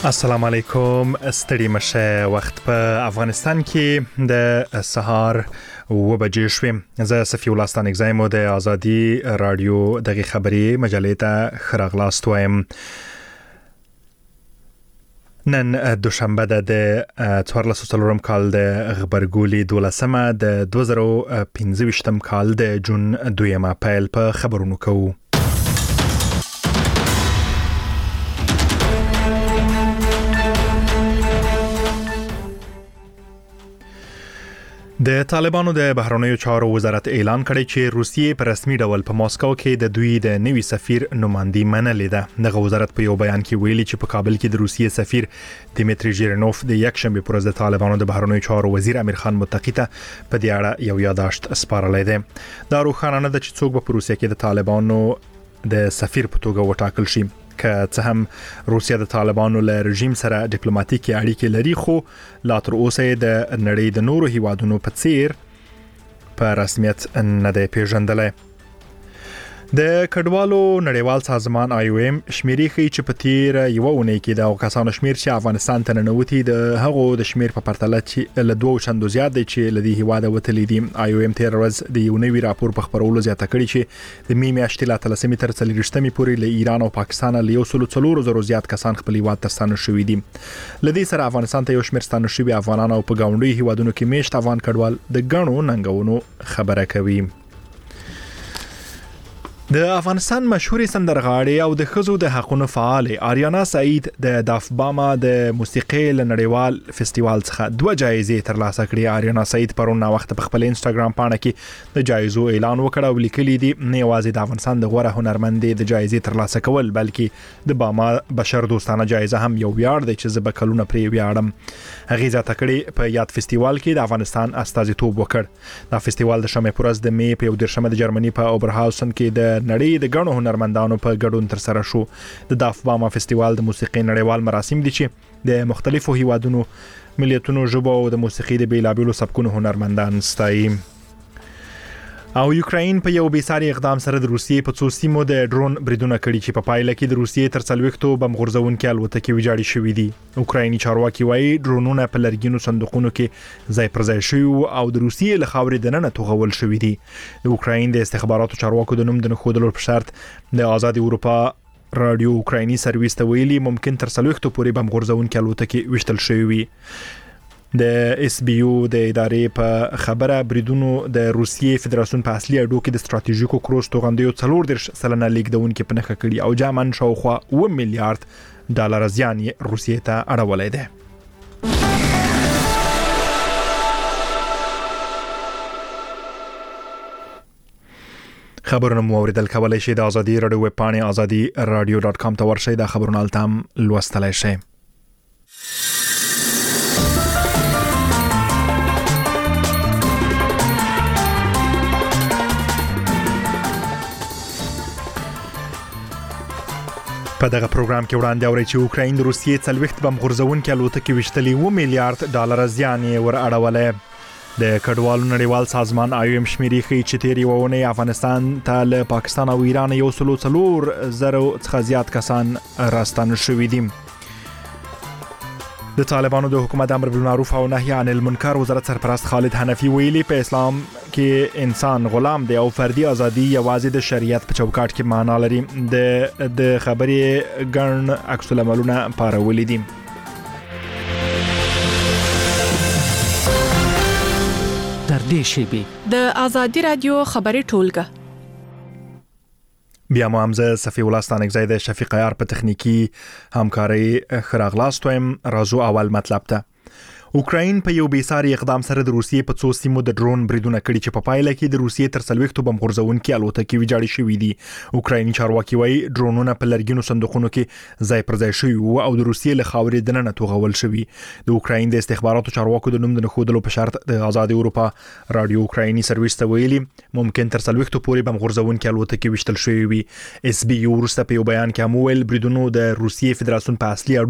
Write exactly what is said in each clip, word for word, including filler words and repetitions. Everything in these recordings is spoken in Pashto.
السلام علیکم. ستړي مشه وخت په افغانستان کې د سهار و بجې شوې. زه صفی الله ستانک زایم د ازادي رادیو دغه خبري مجلې ته خراغلاست وایم. نن دوشنبه د څوارلس څلورم کال د غبرګولي دولسمه د دوه زره او پنځه ویشتم کال د جون دویمه پیل په خبرونو کوو. د طالبانو د بهرنیو چارو وزارت اعلان کړی چې روسیې په رسمي ډول په ماسکو کې د دوی د نوي سفیر نمائندګي منلې ده. دغه وزارت په یو بیان کې ویلي چې په کابل کې د روسیې سفیر دیمیتری ژیرنوف د یک شنبه پر ورځ د طالبانو د بهرنیو چارو وزیر امیر خان متقی ته په دې اړه یو یاداشت سپارلی دی. دا روښانه نه ده چې څوک به په روسیه کې د طالبانو د سفیر په توګه وټاکل شي. که څه هم روسیه د طالبانو له رژیم سره ډیپلوماټیکي اړیکې لري، خو لا تر اوسه د نړۍ د نورو هیوادونو په څیر په رسمیت نه دی پیژندلی. د کډوالو نړیوال سازمان آی او ایم شمیرې ښیي چې په تیر یو اونۍ کې د کسانو شمیر چې افغانستان ته ننوتي د هغو د شمیر په پرتله چې له دوه چندو زیات دی چې له دې هیواده وتلي دي. آی او ایم تیر ورځ د یو نوي راپور په خپرولو زیاته کړې چې د می میاشتې له اتلسمې تر څلوېښتمې پورې له ایران او پاکستان له یو سل څلور زره زیات کسان خپل هیواد ته ستانه شوي دي. له دې سره افغانستان ته یو شمیر ستانه شوي افغانان او په ګاونډیو هیوادونو کې میشت افغان کډوال د ګڼو ننګونو خبره کوي. د افغانستان مشهوري سندرغاړي او د ښځو د حقوقو فعال آریانا سعید د دافباما د موسیقي نړیوال فستیوال څخه دوه جایزې ترلاسه کړې. آریانا سعید پرون وخت په خپل انستګرام پاڼه کې د جایزو اعلان وکړ او لیکلي دي نه یوازې د افغانستان د غوره هنرمندې د جایزې ترلاسه کول، بلکې د باما بشر دوستانه جایزه هم یو ویاړ دی چې زه به کلونه پرې ویاړم. هغې زیاته کړې په یاد فستیوال کې د افغانستان استازیتوب وکړ. دا فستیوال د شنبې په ورځ د می په یو دېرشمه د جرمني په اوبرهاوسن کې د نړۍ د ګڼو هنرمندانو په ګډون تر سره شو. د دافباما فستیوال د موسیقي نړیوال مراسم دي چې د مختلفو هیوادونو، ملیتونو، ژبو او د موسیقي د بیلابیلو سبکونو هنرمندان ستایي. او یوکراین په یو بیساري اقدام سره د روسیې په څو سیمو د ډرون بریدونه کړي چې په پایله کې د روسیې تر څلوېښتو بم غورځونکي الوتکې ویجاړې شوي دي. اوکرایني چارواکي وایي ډرونونه په لرګینو صندوقونو کې ځای پر ځای شوي او د روسیې له خاورې دننه توغول شوي دي. د اوکراین د استخباراتو چارواکو د نوم د نښودلو په شرط د آزاد اروپا رادیو اوکرایني سرویس ته ویلي ممکن تر څلوېښتو پورې بم غورځونکي الوتکې ویشتل شوي وي. د اس بي یو د ادارې په خبره بریدونو د روسیې فدراسیون په اصلي اډو کې د ستراتیژیکو کروز توغندیو څلور دېرش سلنه لیږدونکي په نښه کړي او جامن شاوخوا اوه میلیارډ ډالر زیان یې روسیې ته اړولی دی. خبرونه مو اوریدل کولای شئ د ازادي رادیو ویب پاڼې ازادي رادیو ډاټ کام ته ورشئ. دا خبرونه هلته هم لوستلی شئ. په دغه پروګرام کې وړاندې اورئ چې اوکراین د روسیې څلوېښت بم غورځونکي الوتکې ویشتلي اوه میلیارډ ډالر زیان یې ور اړولی. د کډوالو نړیوال سازمان آی او ایم شمیرې ښیي چې تیر یوه اونۍ افغانستان ته له پاکستان او ایران یو سل څلور زره څخه زیات کسان راستانه شوي دي. د طالبانو د حکومت امر بالمعروف او نهي عن المنکر وزارت سرپرست خالد حنفي ویلي په اسلام کې انسان غلام دی او فردي ازادي یوازې د شریعت په چوکاټ کې معنا لري. د د خبرې ګڼ عکس العملونه پارولي دي. در دې شیبي د ازادي رادیو خبري ټولګه بیا مو همزه صفی الله ستانک زاید شفیق عیار په تخنیکی همکاری خراغلاست وایم. راځو اول مطلب ته. اوکراین په یو بیساري اقدام سره د روسیې په څو سیمو د ډرون بریدونه کړي چې په پایله کې د روسیې تر څلوېښتو بم غورځونکي الوتکې ویجاړې شوي دي. اوکرایني چارواکي وایي ډرونونه په لرګینو صندوقونو کې ځای پر ځای شوي وو او د روسیې له خاورې دننه توغول شوي. د اوکراین د استخباراتو چارواکو د نوم د نښودلو په شرط د آزاد اروپا رادیو اوکرایني سرویس ته ویلي ممکن تر څلوېښتو پورې بم غورځونکي الوتکې ویشتل شوي وي. اس بي یو وروسته په یو بیان کې هم وویل بریدونو د روسیې فدراسیون په اصلي اډو کې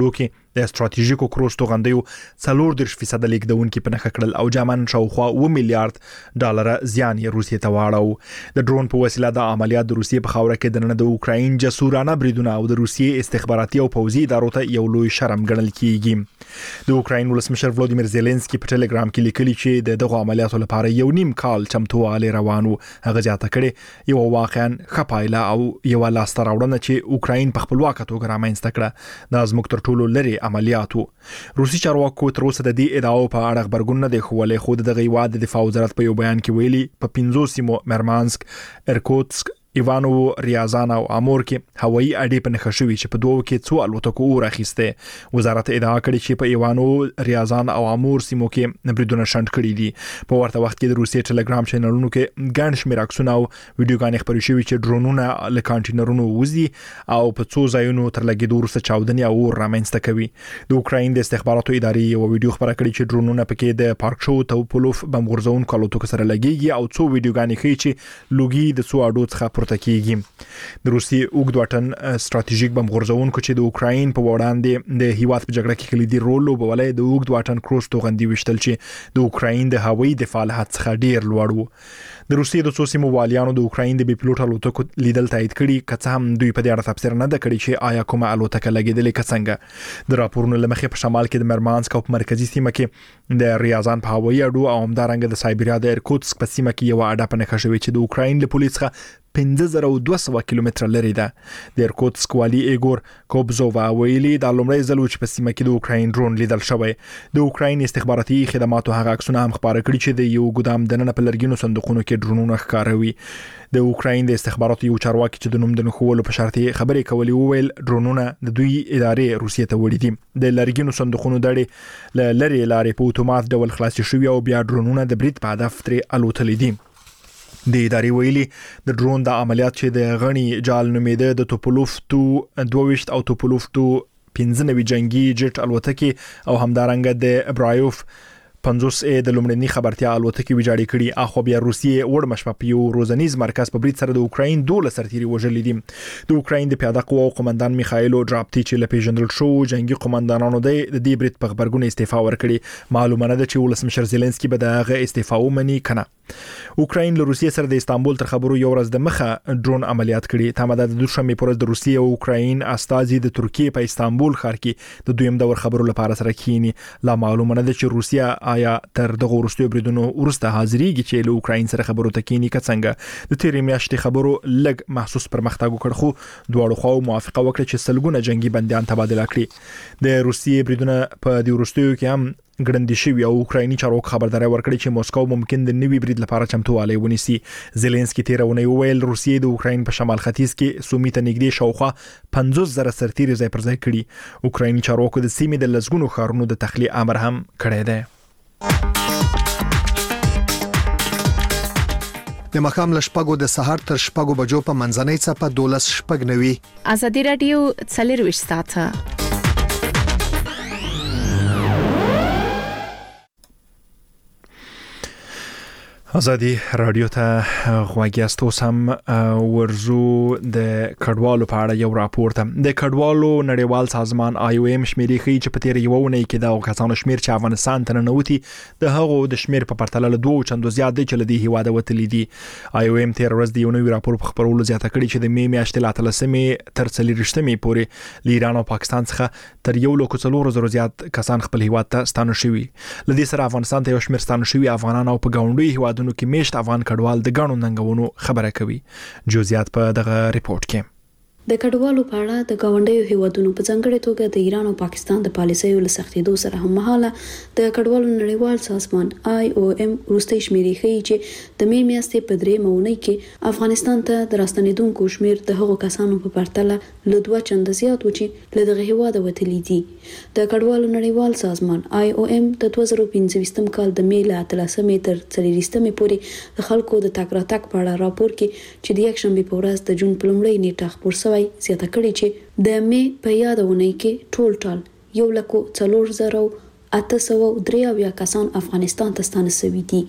د استراتیژیکو کروز توغندیو څلور دېرش فیصد لیکدونکو په نخښه کړل او جامن شاوخوا اوه میلیارډ ډالر زیان یې روسیې ته واړو. د ډرون په وسیله د عملیات د روسیې په خاوره کې د نن د اوکراین جسورانه بریدونه او د روسیې استخباراتي او پوځي ادارو ته یو لوی شرم ګڼل کیږي. د اوکراین ولسمشر ولادیمیر زيلنسکي په ټلګرام کې لیکلي چې د دغه عملیاتو لپاره یو نیم کال چمتووالی روانو. هغه ځاته کړي یو واقعا خپایله او یو لاسته راوړنه چې اوکراین په خپلواکه توګه رامنځته کړه. دا زموږ تر ټولو لري عملیاتو. روسي چارواکو تر اوسه د دې ادعاو په اړه خبرګون نه دی خولې، خو دغه هیواد د دفاع وزارت په یو بیان کې ویلي په پنځو سیمو مرمانسک، ارکوتسک، ایوانو، ریازان او امور کې هوایي اډې په نښه شوې چې په دوو کې څو الوتکو اور اخیسته. وزارت ادعا کړې چې په ایوانو، ریازان او امور سیمو کې بریدونه شنډ کړي دي. په ورته وخت کې د روسي ټلګرام چینلونو کې ګڼ شمېر عکسونه او ویډیوګانې خپرې شوې چې ډرونونه له کانټینرونو وځي او په څو ځایونو تر لګیدو وروسته چاودنې او اور رامنځته کوي. د اوکراین د استخباراتو ادارې یو ویډیو خپره کړې چې ډرونونه پکې د پارک شو توپولوف بم غورځونکو الوتکو سره لګيږي او څو ویډیوګانې ښيي چې لوګي د څو اډو څخه پورته کیږي. د روسي اوږد واټن ستراتیژیک بم غورځونکو چې د اوکراین په وړاندې د هیواد په جګړه کې کلیدي رول لوبولی د اوږد واټن کروز توغندي وشتل چې د اوکراین د هوایي دفاع له حد څخه ډیر لوړ وو. د روسي د څو سیمو والیانو د اوکراین د بي پلوټ الوتکو لیدل تایید کړي، که څه هم دوی په دې اړه تفسیر نه ده کړی چې آیا کومه الوتکه لګیدلې که څنګه. د راپورونو لمخې په شمال کې د مرمانسک او په مرکزی سیمه کې د ریازان په هوایي اډو او همدارنګه د سایبریا د ارکوتسک په سیمه کې یو اډه په نښه شوې چې د اوکراین له پولیس څخه پنځه زره دوه سوه کیلومتره لري ده. د ارکوتسک والی ایګور کوبزووا ویلي دا لومړی ځل چې په سیمه کې د اوکراین ډرون لیدل شوی. د اوکراین استخباراتي خدماتو هغه عکسونه هم خبره کړي چې د یو ګدام دننه په لرګینو صندوقونو کې ډرونونه ښکاروي. د اوکراین د استخباراتو یو چارواکي چې د نوم د نښولو په شرط خبرې کولې وویل ډرونونه د دوی ادارې روسیې ته وړي دي. د لرګینو صندوقونو دړې ل لري لارې په اتومات ډول خلاص شوي او بیا ډرونونه د برید په هدف ترې الوتلي دي. د ادارې ویلي د ډرون د عملیات چې د غنی جال نومېده د توپولوف تو دوه او توپولوف تو پنځه نوي جنگي جټ الوتکې او همدارنګه د ابرایوف پنځوس ا د لومړني خبرتیا الوتکې ویجاړې کړي. اخو بیا روسیې وړ مشپ په یو روزنیز مرکز په برید سره د اوکراین دوله سرتیري وژلې دي. د اوکراین د پیاده قوو قومندان میخایلو ډراپټی چې له پیژندل شو جنگي قومندانانو د دې برید په خبرګون استعفا ورکړي. معلومه ده چې ولسمشر زيلنسکي به دغه استعفا ومني کنه. اوکراین له روسیې سره د استانبول تر خبرو یو ورځ د مخه ډرون عملیات کړي. تمه ده د دوشنبه پر ورځ د روسیې او اوکراین استازي د ترکیه په استانبول ښار کې د دویم دور خبرو لپاره سره کینی. لا معلومه نه ده چې روسیه آیا تر دغه ورستیو بریدونو ورسته حاضرېږي چې له اوکراین سره خبرو ته کینی که څنګه. د تیرې میاشتې خبرو لږ محسوس پرمختګ وکړ خو دواړو خواو موافقه وکړه چې سلګونه جنگي بنديان تبادله کړي. د روسیې بریدونه په دې ورستیو کې هم ګړندې شوي او اوکرایني چارواکو خبرداري ورکړي چې موسکو ممکن د نوي برید لپاره چمتووالی ونیسي. زيلنسکي تیر اونۍ وویل روسیې د اوکراین په شمال ختیځ کې سومي ته نږدې شاوخوا پنځوس زره سرتیري ځای پر ځای کړي. اوکرایني چارواکو د سیمې د لزګونو ښارونو د تخلیه امر هم کړی دی. د مخام لشپګو د سحر تر شپګو بجو په منځنۍ څپه دولس شپګ نوي. ازادي رادیو څلرويشت ساعته ازادي رادیو ته غواګیاستو سم ورزو د کډوالو په اړه یو راپور ته. د کډوالو نړیوال سازمان آی او ایم شمیرې ښیي چې په تیر یو ونې کې د کسانو شمیر چې افغانستان ته ننوتي د هغو د شمیر په پرتله له دوه چندو زیات دی چې له دې هیواده وتلي دي. آی او ایم تیر ورځ د یو نوي راپور په خبرولو زیاته کړي چې د می میاشتې لا تلسمې تر څلورشتمې پورې له ایران او پاکستان څخه تر یو لک څلور زره زیات کسان خپل هیواد ته ستانه شوي. لدې سره افغانستان ته یو شمیر ستانه شوي افغانان او په ګاونډي هیواد کې میشت افغان کډوال د غاڼو ننګونو خبره کوي. جزئیات په دغه ریپورت کې. د کډوالو په اړه د گاونډیو هیوادونو په ځانګړي توګه د ایران او پاکستان د پالیسیو له سختېدو سره هم مهاله د کډوالو نړیوال سازمان آی او ایم وروستي شمیرې ښیي چې د می میاشتې په درې مونۍ کې افغانستان ته د راستنېدونکو شمیر د هغو کسانو په پرتله له دوه چنده زیات و چې له دغه هیواده وتلي دي. د کډوالو نړیوال سازمان آی او ایم د دوه زره پنځه کال د می له اتلسمې تر څلوېښتمې پورې د خلکو د تګ راتګ په اړه راپور کې چې د یکشنبې په ورځ د جون په لومړۍ نیټه خپور شوی زیاته کړي چې د می په یادونه کې ټول ټال یو لک څلور زره اته سوه درې اویا کسان افغانستان ته ستانه شوي دي.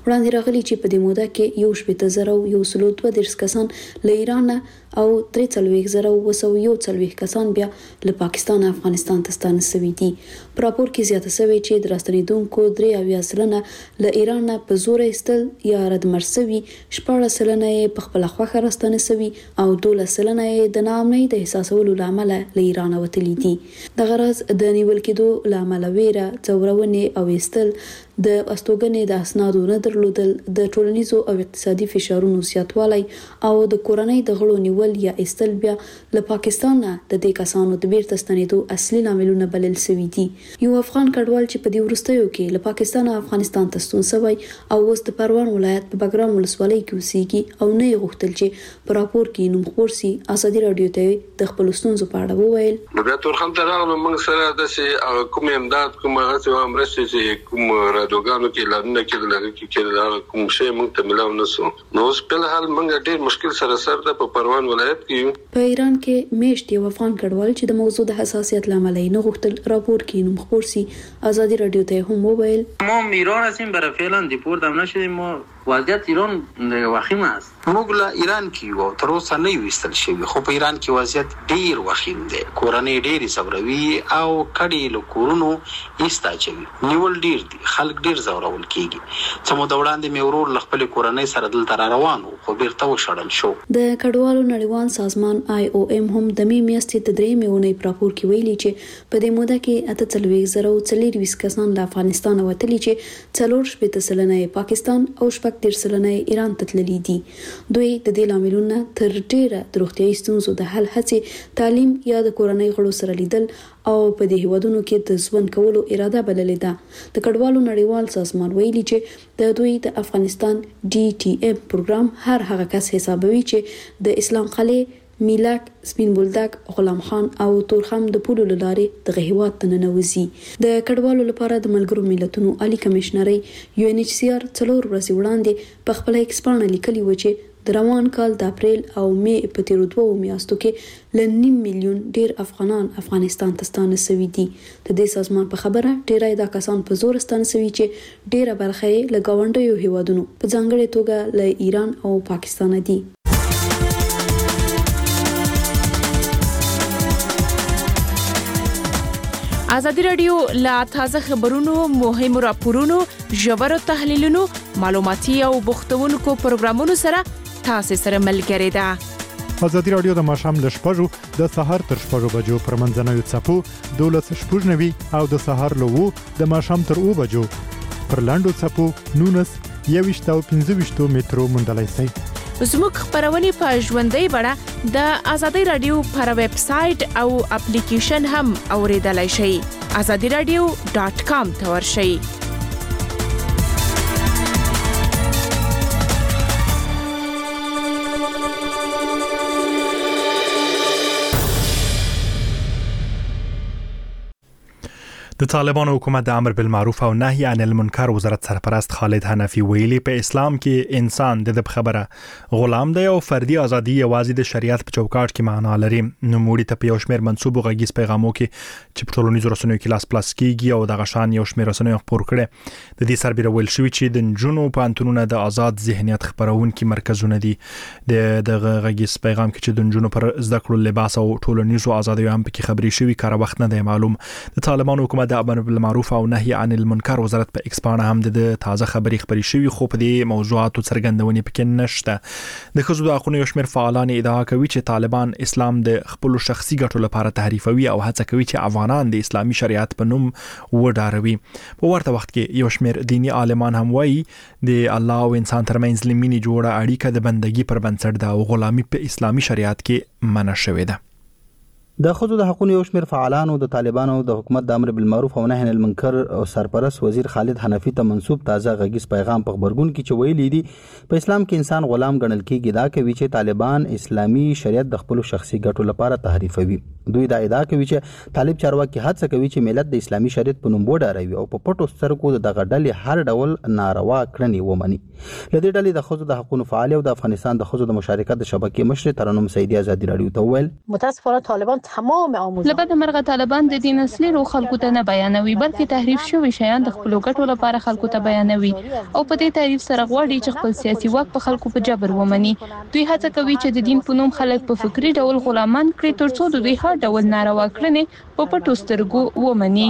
وړاندې راغلي چې په دې موده کې یو شپږ زره یو سل دوه دیرش کسان له ایران او درې څلوېښت زره اوه سوه یو څلوېښت کسان بیا له پاکستان افغانستان ته ستانه شوي دي. په راپور کې زیاته شوې چې د راستنېدونکو درې اویا سلنه له ایران نه په زور ایستل یا ردمړ شوي، شپاړس سلنه یې په خپله خوښه راستانه شوي او دولس سلنه یې د ناامنۍ د احساسولو له امله له ایران وتلي دي. دغه راز د نیول کېدو له امله ویره، ځورونې او ایستل، د استوګنې د اسنادو نه درلودل، د ټولنیزو او اقتصادي فشارونو زیاتوالی او د کورنۍ د غړو نیول یا ایستل بیا له پاکستان نه د دې کسانو د بیرته ستنېدو اصلي لاملونه بلل شوي دي. یو افغان کډوال چې په دې وروستیو کې له پاکستان افغانستان ته ستون شوی او اوس د پروان ولایت په بګرام ولسوالۍ کې اوسېږي او نه یې غوښتل چې په راپور کې نوم خپور سي، ازادي راډیو ته د خپلو ستونزو په اړه وویل. نو بیا تورخم ته راغلم، موږ سره داسې کوم امداد کوم هڅې او مرستې چې کوم رادیوګانو کې اعلانونه کېدل هغه کې کېدل کوم شی موږ ته ملاو نه شو. نو اوس په حال موږ ډېر مشکل سره سر ده په پروان ولایت کې. په ایران کې میشت یو افغان کډوال چې د موضوع د حساسیت لامل نه غوښتل راپور کې نوم خپور سي، ازادي راډیو ته هم وویل. ما ایران هستیم برای فعلا دیپورت هم نشدیم. ما وضعیت ایران وخیم است. موږ له ایران کې یو تر اوسه نه وستل شوی، خو په ایران کې وضعیت ډیر وخیم دی. کورنۍ ډیر صبروي او کډي له کورونو ایستا چوي، نیول ډیر دي، خلک ډیر زورول کیږي. چې مو د وړاندې مې ورور ل خپل کورنۍ سره دلته روانو خو بیرته وشړل شو. د کډوالو نړیوال سازمان آی او ام هم د می میاشتې د درې میونې راپور کې ویلي چې په دې موده کې اته څلوېښت زره او څلوېښت کسان له افغانستان وتلي چې څلور شپېته سلنه پاکستان او شپږ دېرش سلنه ایران ته تللي دي. دوی د دې لاملونو تر ډیره د روغتیايي ستونزو د حل هڅې، تعلیم یا د کورنۍ غړو سره لیدل او په دې هیوادونو کې د ژوند کولو اراده بللې ده. د کډوالو نړیوال سازمان ویلي چې د دوی د افغانستان ډي ټي ام پروګرام هر هغه کس حسابوي چې د اسلام قلعه، میلک، سپین بولدک، غلام خان او تورخم د پولو لارې دغه هیواد ته ننوځي. د کډوالو لپاره د ملګرو ملتونو عالی کمشنري یو ان ایچ سی آر څلور ورځې وړاندې په خپل ایکسپانه لیکلي و چې د روان کال د اپریل او مې په تیرو دوو میاشتو کې ل نیم میلیون ډیر افغانان افغانستان ته ستانه شوي دي. د دې سازمان په خبره ډیری دا کسان په زور ستانه شوي چې ډیره برخه یې له ګاونډیو هیوادونو په ځانګړې توګه له ایران او پاکستان دي. ازادي راډیو لا تازه خبرونو، مهمو راپورونو، ژورو تحلیلونو، معلوماتي او بوختونکو پروګرامونو سره تاسو سره ملګری ده. ازادي راډیو د ماښام ل شپږو د سهار تر شپږو بجو پر منځنوي څپو دولس شپږ نوي او د سهار له وو د ماښام تر اوه بجو پر لاندو څپو نونس یويشت او پنځه ویشت مترو موندلای شئ. زموږ خبرونه په ژوندۍ بڼه د ازادي راډیو پر ویب سټ او اپلیکیشن هم اوریدلای شئ. ازادي راډیو ډاٹ کام ته ورشئ. د طالبانو حکومت د امر بالمعروف او نهي عن المنکر وزارت سرپرست خالد حنفي ویلي په اسلام کې انسان د خبره غلام دی او فردي ازادي یوازې د شریعت په چوکاټ کې معنا لري. نو موږ ته په یو شمېر منسوبو غږیز پیغامو کې چې په ټولنیزو رسنیو کې لاس پلاس کیږي او د غشان یو شمېر رسنیو خبر کړي د دې سربېره ویل شوی چې د جنونو په انتونونه د آزاد ذهنیت خبرونکو مرکزونه دي. د غږیز پیغام کې چې د جنونو پر زده کړو لباس او ټولنیزو ازادي هم په کې خبري شوی کار وخت نه دی معلوم. د طالبانو حکومت د امر بالمعروف او نهي عن المنکر وزارت په ایکسپانه هم د تازه خبري خبري شوی خو په دې موضوعاتو څرګندونې پکې نشته. د خزو د اخونو یو شمېر فعالان ادعا کوي چې طالبان اسلام د خپل شخصي ګټو لپاره تحریفوي او هڅه کوي چې افغانان د اسلامي شریعت په نوم وډاروي. په ورته وخت کې یو شمېر دینی عالمان هم وایي د الله او انسان ترمنځ لمینی جوړه اړیکه د بندګي پر بنسټ ده او غلامي په اسلامي شریعت کې منع شوې ده. د خود د حقوقو یو شمېر فعالانو د طالبانو د حکومت د امر بالمعروف او نهي عن المنکر او سرپرست وزیر خالد حنفي ته منسوب تازه غږیز پیغام په خبرګون کې چې ویلي دي په اسلام کې انسان غلام ګڼل کېږي. دا کوي چې طالبان اسلامي شریعت د خپل شخصي ګټو لپاره تحریفوي. دوی دا ادعا کوي چې طالب چارواکي هڅه کوي چې ملت د اسلامي شریعت په نوم وډاروي او په پټو سترګو دغه ډلې هر ډول ناروا کړنې ومني. لدې ډلې د خود د حقوقو فعال او د افغانستان د خود د مشارکت د شبکې مشر ترنم سیدی ازادي راډیو ته ویل متاسفانه طالبان لبد مرغه طالبان د دین اصلي رو خلکو ته نه بیانوي بلکې تحریف شوی شیان د خپل ګټو لپاره خلکو ته بیانوي او په دې تعریف سره غواړي چې خپل سیاسي واک په خلکو په جبر ومني. دوی هڅه کوي چې د دین په نوم خلک په فکری ډول غلامان کړي ترڅو د دوی هر ډول ناروا کړنې په پټو سترګو ومني.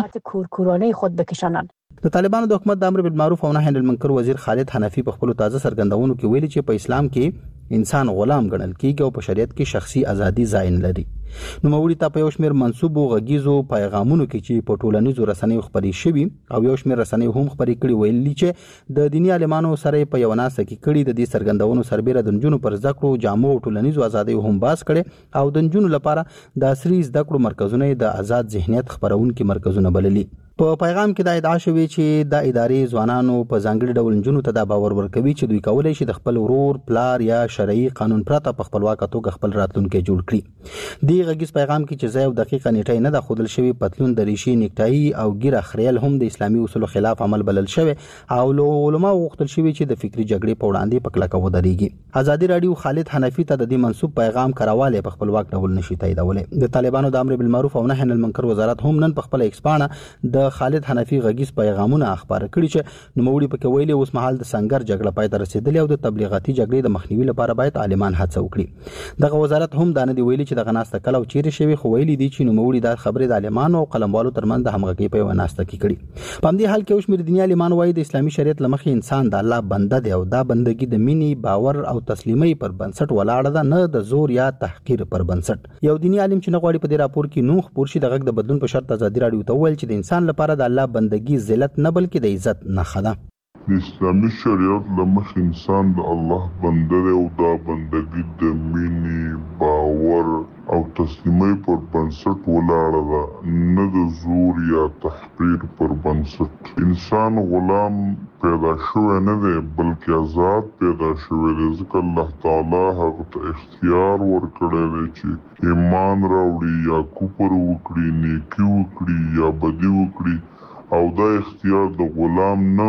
د طالبانو د حکومت د امر بالمعروف او نهي عن المنکر وزیر خالد حنفي په خپل تازه سرګندونو کې ویلي چې په اسلام کې انسان غلام ګڼل کیږي او په شریعت کې شخصي ازادي ځای نه لري. نو موري ته په یو شمېر منسوب او غږیزو پیغامونو کې چې په ټولنیزو رسنیو خبري شوي او یو شمېر رسنیو هم خبري کړي ویلي چې د دیني عالمانو سره په یو ناسه کې کړي د دې سرګندونو سربېره د نجونو پر زده کړو جامو او ټولنیزو ازادي هم باس کړي او د نجونو لپاره د عصري زده کړو مرکزونه د آزاد ذهنیت خبرونکو مرکزونه بللي. په پیغام کې دا ادعا شوې چې د ادارې ځوانانو په ځانګړي ډول نجونو ته دا باور ورکوي چې دوی کولای شي د خپل ورور پلار یا شرعي قانون پرته په خپلواک توګه خپل راتلونکي جوړ کړي. دی غږیز پیغام کې چې زیو دقیقه نیټه نه د خودل شوی پتلون د ریشي نیکټای او ګیره خریل هم د اسلامي اصولو خلاف عمل بلل شوی او علماء وغوښتل شوی چې د فکری جګړې په وړاندې په کلکه ودرېږي. ازادي رادیو خالد حنفي ته د دې منسوب پیغام کراواله په خپلواک ډول نشي تاییدولای. د طالبانو د امر بالمعروف او نهي عن المنکر وزارت هم نن په خپل ایکسپانه د خالد حنفي غږیز پیغامونه اخبار کړي چې نوموړي پکې ویلي اوس مهال د سنگر جګړه پای ته رسیدلې او د تبلیغاتي جګړې د مخنیوي لپاره باید عالمان هڅه وکړي. دغه وزارت هم دا نه دی ویلي چې د غناسته کله او چیرې شوی خو ویلي دي چې نوموړي د خبرې د عالمانو او قلموالو ترمنځ د همغږۍ په وناسته کې کړي. په همدې حال کې اوس مر دنیا عالمان وایي د اسلامي شریعت لمخې انسان د الله بنده دی او دا بندګي د مینې باور او تسلیمۍ پر بنسټ ولاړه ده نه د زور یا تحقیر پر بنسټ. یو دیني عالم چې نه غواړي په دې راپور کې نوح پورشي د غږ د بدلون په شرط ازادي رادیو ته ویل چې د انسان لپاره د الله بندګي ذلت نه بلکې د عزت نښه ده. د اسلامي شریعت لمخ انسان د الله بنده دی او دا بندګي د مینې باور او تسلیمۍ پر بنسټ ولاړه ده نه د زور یا تحقیر پر بنسټ. انسان غلام پیدا شوی نه دی بلکې آزاد پیدا شوی دی ځکه الله تعالی هغه ته اختیار ورکړی دی چې ایمان راوړي یا کفر وکړي نیکي وکړي یا بدي وکړي او دا اختیار د غلام نه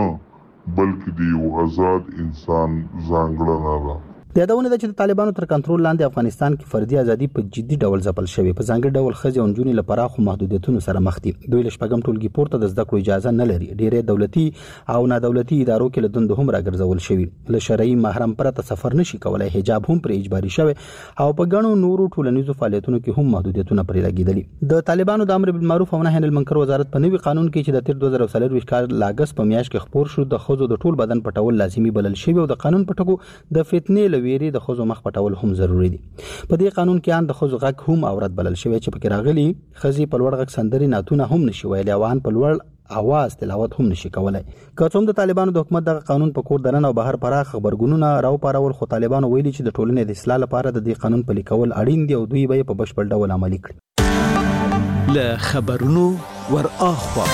بلکې د یو آزاد انسان ځانګړنه ده. د یادونه ده چې د طالبانو تر کنټرول لاندې افغانستان کې فردي ازادي په جدي ډول ځپل شوې په ځانګړي ډول ښځې او نجونې لپاره خو محدودیتونو سره مخ دي. دوی له شپږم ټولګي پورته د زده کړو اجازه نه لري. ډېرې دولتي او نادولتي ادارو کې له دندو هم راګرځول شوي. له شرعي محرم پرته سفر نشي کولای. حجاب هم پرې اجباري شوی او په ګڼو نورو ټولنیزو فعالیتونو کې هم محدودیتونه پرې لګیدلي. د طالبانو د امر بالمعروف او نهي عن المنکر وزارت په نوي قانون کې چې د تیر دوه زره څلور کال لاګس په میاشت کې خبر شو د خزو د ټول بدن پټول لازمي بلل شوی او د قانون پټکو د فتنې لويري د خزو مخ پټول هم ضروری دي. په دې قانون کې ان د خزو غږ هم عورت بلل شوی چې پکې راغلي خزي په لوړ غږ سندري ناتونه هم نشي ویلي او ان په لوړ اواز تلاوت هم نشي کولای. که څوم د طالبانو د حکومت دغه قانون په کور دننه او بهر پراخ خبرګونونه راو پارول خو طالبانو ویلي چې د ټولنې د اصلاح لپاره د دې قانون پلي کول اړین دي او دوی به په بشپړ ډول عملي کړي. له خبرونو ور اخوا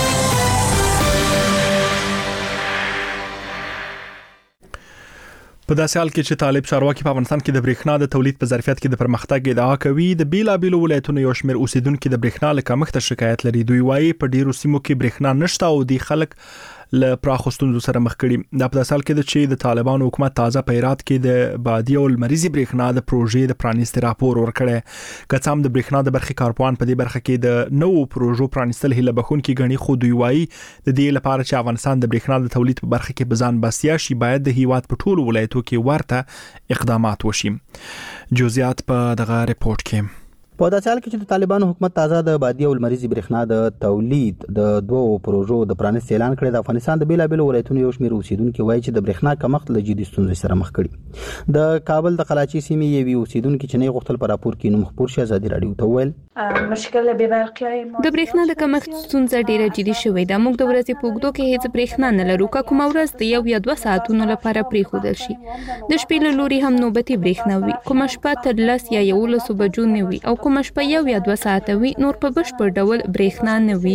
په داسې حال کې چې طالب چارواکي په افغانستان کې د برېښنا د تولید په ظرفیت کې د پرمختګ ادعا کوي د بیلابیلو ولایتونو یو شمېر اوسیدونکو د برېښنا له کمښت شکایت لري. دوی وایي په ډیرو سیمو کې برېښنا نشته او د خلک له پراخو ستونزو سره مخ کړي. دا په داسې حال کې چې د طالبانو حکومت تازه په هرات کې د بادي او لمریزي برېښنا د پروژې د پرانیستي راپور ورکړی. که څه هم د برېښنا د برخې کارپوهان په دې برخه کې د نوو پروژو پرانیستل هیله بخونکي ګڼي خو دوی وایي د دې لپاره چې افغانستان د برېښنا د تولید په برخه کې بزان بسیا شي باید د هیواد په ټولو ولایتو کې ورته اقدامات وشي. جزئیات په دغه ریپورت کې. په داسې حال کې چې د طالبانو حکومت تازه د بادي او لمریزي برېښنا د تولید د دوو پروژو د پرانیستي اعلان کړی. د افغانستان د بیلابیلو ولایتونو یو شمېر اوسیدونکو وایي چې د برېښنا کمښت له جدي ستونزې سره مخ کړي. د کابل د قلاچي سیمې یوې اوسیدونکو چې نه غوښتل په راپور کې نوم خپور شي ازادي رادیو ته وویل مشکل بې برقیای د برېښنا د کمښت ستونزه ډیره جدي شوې ده. موږ د ورځې په اوږدو کې هیڅ برېښنا نه لرو. که کومه ورځ د یو یا دوه ساعتونو لپاره پرېښودل شي د شپې له لوري هم نوبتي برېښنا وي. کومه شپه تر لس یا یولسو بجو نه وي او کومه شپه یو یا دوه ساعته وي نور په بشپړ ډول برېښنا نه وي.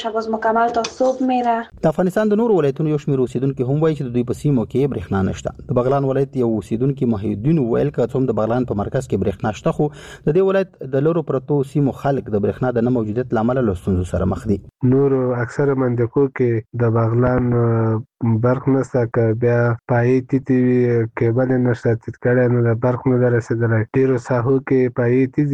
د افغانستان د نورو ولایتونو یو شمېر اوسیدونکو هم وایي چې د دوی په سیمو کې برېښنا نشته. د بغلان ولایت یو اوسیدونکو محیدین ویل که څوم د بغلان په مرکز کې برېښنا شته خو د دې ولایت د لورو پرتو سیمو خلک د برېښنا د نه موجودیت لامل له ستونزو سره مخ دي. نور اکثره منطقو کې د بغلان برق نشته که بیا پای تیتی کیبل نشته تیت کړه نو د برق نه رسیدلای. ډیرو ساحو کې پای تیزي دي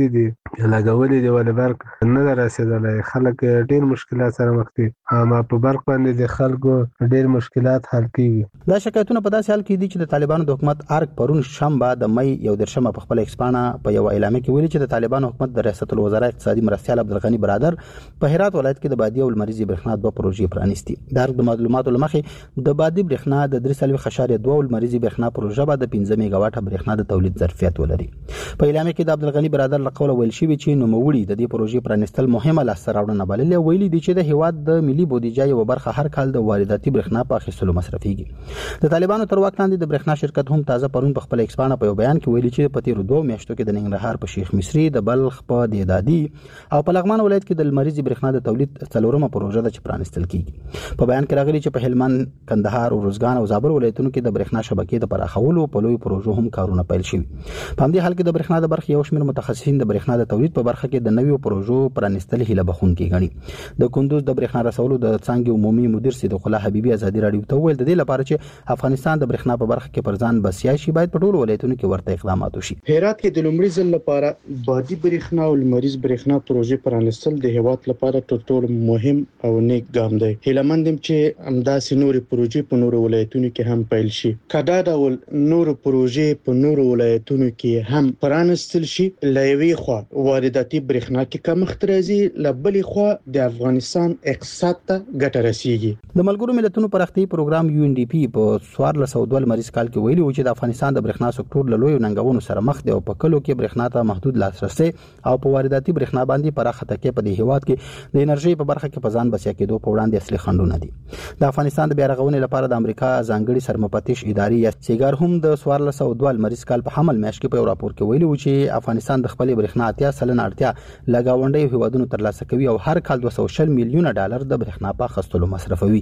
لګولې دي ولې برق نه رسیدلی. خلک ډیر مشکلات سره مخ دي، اما په برق باندې د خلکو ډیر مشکلات حل کیږي. دا شکایتونه په داسې حال کې دي چې د طالبانو د حکومت ارګ پرون شنبه د مې یو درشمه په خپل ایکسپانه په یو اعلامیه کې ویلي چې د طالبانو حکومت د ریاست الوزرا اقتصادي مرستیال عبدالغنی برادر په هرات ولایت کې د بادي او لمریزي برېښنا دوه پروژې پرانیستي. د ارګ د معلوماتو لمخې د بادي برېښنا د درې سلوي خشارې دوه او لمریزي برېښنا پروژه به د پنځه میگا واټه برېښنا د تولید ظرفیت ولري. په اعلامیه کې د عبدالغنی برادر له قوله ویل شوی چې نوموړي د دې پروژې پرانیستل مهمه لاسته راوړنه بللې. ویلي دي چې د هیواد د ملي بودیجه یو برخه هر کال د وارداتي برېښنا په اخیستلو مصرفيږي. د طالبانو تر واک لاندې د برېښنا شرکت هم تازه پرون په خپل ایکسپانه په یو بیان کې ویلي چې په تیرو دوه میاشتو کې د ننګرهار په شیخ مصری، د بلخ په دیدادي او په لغمان ولایت کې د لمریزي برېښنا د تولید څلورمه پروژه ده چې پرانیستل کیږي. په بیان کې راغلي چې په هلمند، کندهار، روزګان او زابل ولایتونو کې د برېښنا شبکې د پراخولو په لوی پروژو هم کارونه پیل شوي. په همدې حال کې د برېښنا د برخې یو شمېر متخصصین د برېښنا د تولید په برخه کې د نویو پروژو پرانیستل هیله بخونکي غني. د کندوز د برېښنا رسولو د څانګې عمومي مدیر سید الله حبیبي ازادي راډیو ته ویل د دې لپاره چې افغانستان د برېښنا په برخه کې پر ځان بسیا شي باید په ټولو ولایتونو کې ورته اقدامات وشي. هرات کې د لومړي ځل لپاره بادي برېښنا او لمریز برېښنا پروژې پرانیستل د هیواد لپاره تر ټولو مهم او نیک ګام دی. هیله مندم چې همداسې نورې پروژې په نورو ولایتونو کې هم پیل شي. کدا ډول نورو پروژې په نورو ولایتونو کې هم پرانیستل شي. لایوي خو وارداتي برېښنا کې کمښت راځي، لبلې خو د افغانستان اقتصاد ته ګټه رسیږي. د ملګرو ملتونو پراختیایي پروګرام یو ان ډي پی په څوارلس سوه دوه لمریز کال کې ویلي و چې د افغانستان د برېښنا سکتور له لویو ننګونو سره مخ دی او په کلو کې برېښنا ته محدود لاسرسي او په وارداتي برېښنا باندې پراخه تکیه په دې هیواد کې د انرژي په برخه کې په ځان بسیا کېدو په وړاندې اصلي خنډونه دي. د افغانستان د بیا رغونې لپاره د امریکا ځانګړي سرمفتش ادارې یا سیګار هم د څوارلس سوه دوه لمریز کال په حمل میاشت کې په راپور کې ویلي و چې افغانستان د خپل برېښنا اتیا سلنه اړتیا له ګاونډیو هیوادونو ترلاسه کوي او هر کال دوه سوه شل میلیونه ډالر د برېښنا په اخیستلو مصرفوي.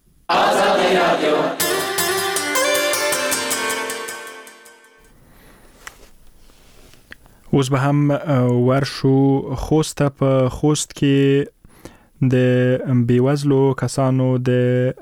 اوس به هم ورشو خوست په خوست کې د بیوزلو کسانو د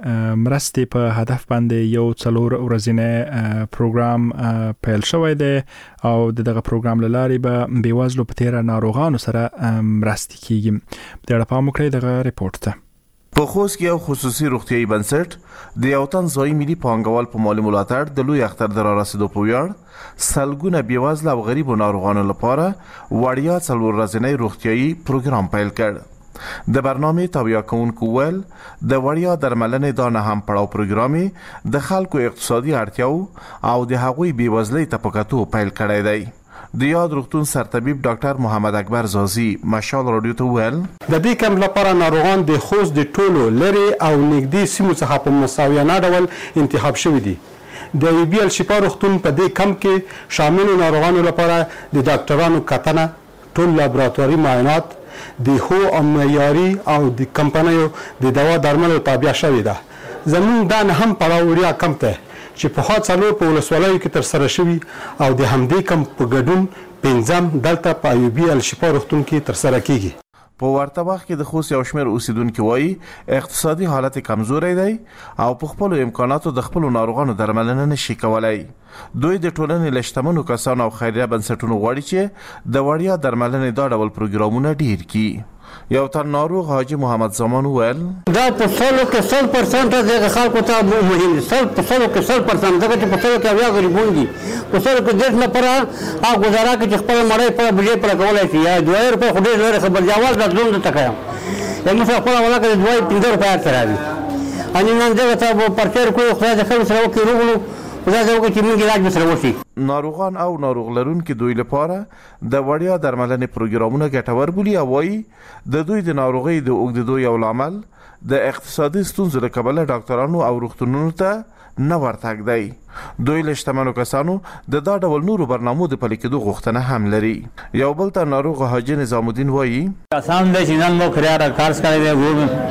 مرستې په هدف باندې یو څلور ورځنی پروګرام پیل شوی دی او دغه پروګرام لاري به بیوزلو په تیر ناروغانو سره مرستې کیږي. د اړه پام وکړئ دغه ریپورت ته. په خوست کې یو خصوصي روغتیايي بنسټ د یو تن ځایي ملي پانګوال په مالي ملاتړ د لوی اختر د رارسېدو په ویاړ سلګونه بیوزله او غریبو ناروغانو لپاره وړیا څلور ورځنی روغتیايي پروګرام پیل کړ. د برنامه تابع کوونکو ول د وړیا درملنې دا نه هم پړاو پروګرامي د خلکو اقتصادي اړتیاو او د هغوی بیوزلۍ ته په کتو پیل کړی دی. د یاد روغتون سرطبیب ډاکټر محمد اکبر زازي مشال رادیو ته ویل د دې کم لپاره ناروغان د خوست د ټولو لري او نږدې سیمو څخه په مساویانه ډول انتخاب شوي دي. د یو بي ال شفا روغتون په دې کم کې شامل ناروغانو لپاره د ډاکټرانو کتنه، ټول لابراتواري معاینات، د هو او معیاري او د کمپنیو د دوا درملو تابع شوی ده. زمون دا نه هم پړاو وړیا کم ته چې په خاص څلور په ولسوالۍ کې تر سره شوی او د همدې کم په ګډون پنځم دلته په ایوبي الشفا روغتون کې تر سره کیږي. په ورته وخت کې د خوست یو شمېر اوسیدونکو وایي اقتصادي حالت کمزوري دی او په خپل امکاناتو د خپل ناروغانو درملنه نشي کولای. دوی د ټولنې له شتمنو کسانو او خیریه بنسټونو غواړي چې د وړیا درملنې دا ډول پروګرامونه ډیر کړي. یو تن ناروغ حاجی محمد زمان ویل دا په سلو کې سل پرسنټ د خلکو ته مهم دي. سل په سلو کې سل پرسنټ دغه چې په سلو کې بیا غریبون دي. په سلو کې دېرش لپاره هغه گزاره کې چې خپل مړی په بجې پر کولای شي یا دوه روپۍ خو ډېر لري خبر جوال راتلون ته تکایم یا موږ خپل ولا کې دوه پنځه روپۍ تر راځي. ان نن دغه ته پرچر کوی خدای دې خیر سره وکړي روغلو خدای دې وکړي چې موږ علاج سره وشي. ناروغان او ناروغ لرونکو دوی لپاره د وړیا درملنې پروګرامونه ګټور بولي او وايي د دوی د ناروغي د اوږدېدو یو لامل د اقتصادي ستونزو له کبله ډاکټرانو او روغتونونو ته نه ورتګ دی. دوی له شتمنو کسانو د دا ډول نورو برنامو د پلي کېدو غوښتنه هم لري. یو بل ته ناروغ حاجي نظام الدین وایي آسان دی چې نن مو خریار کارس کړی دی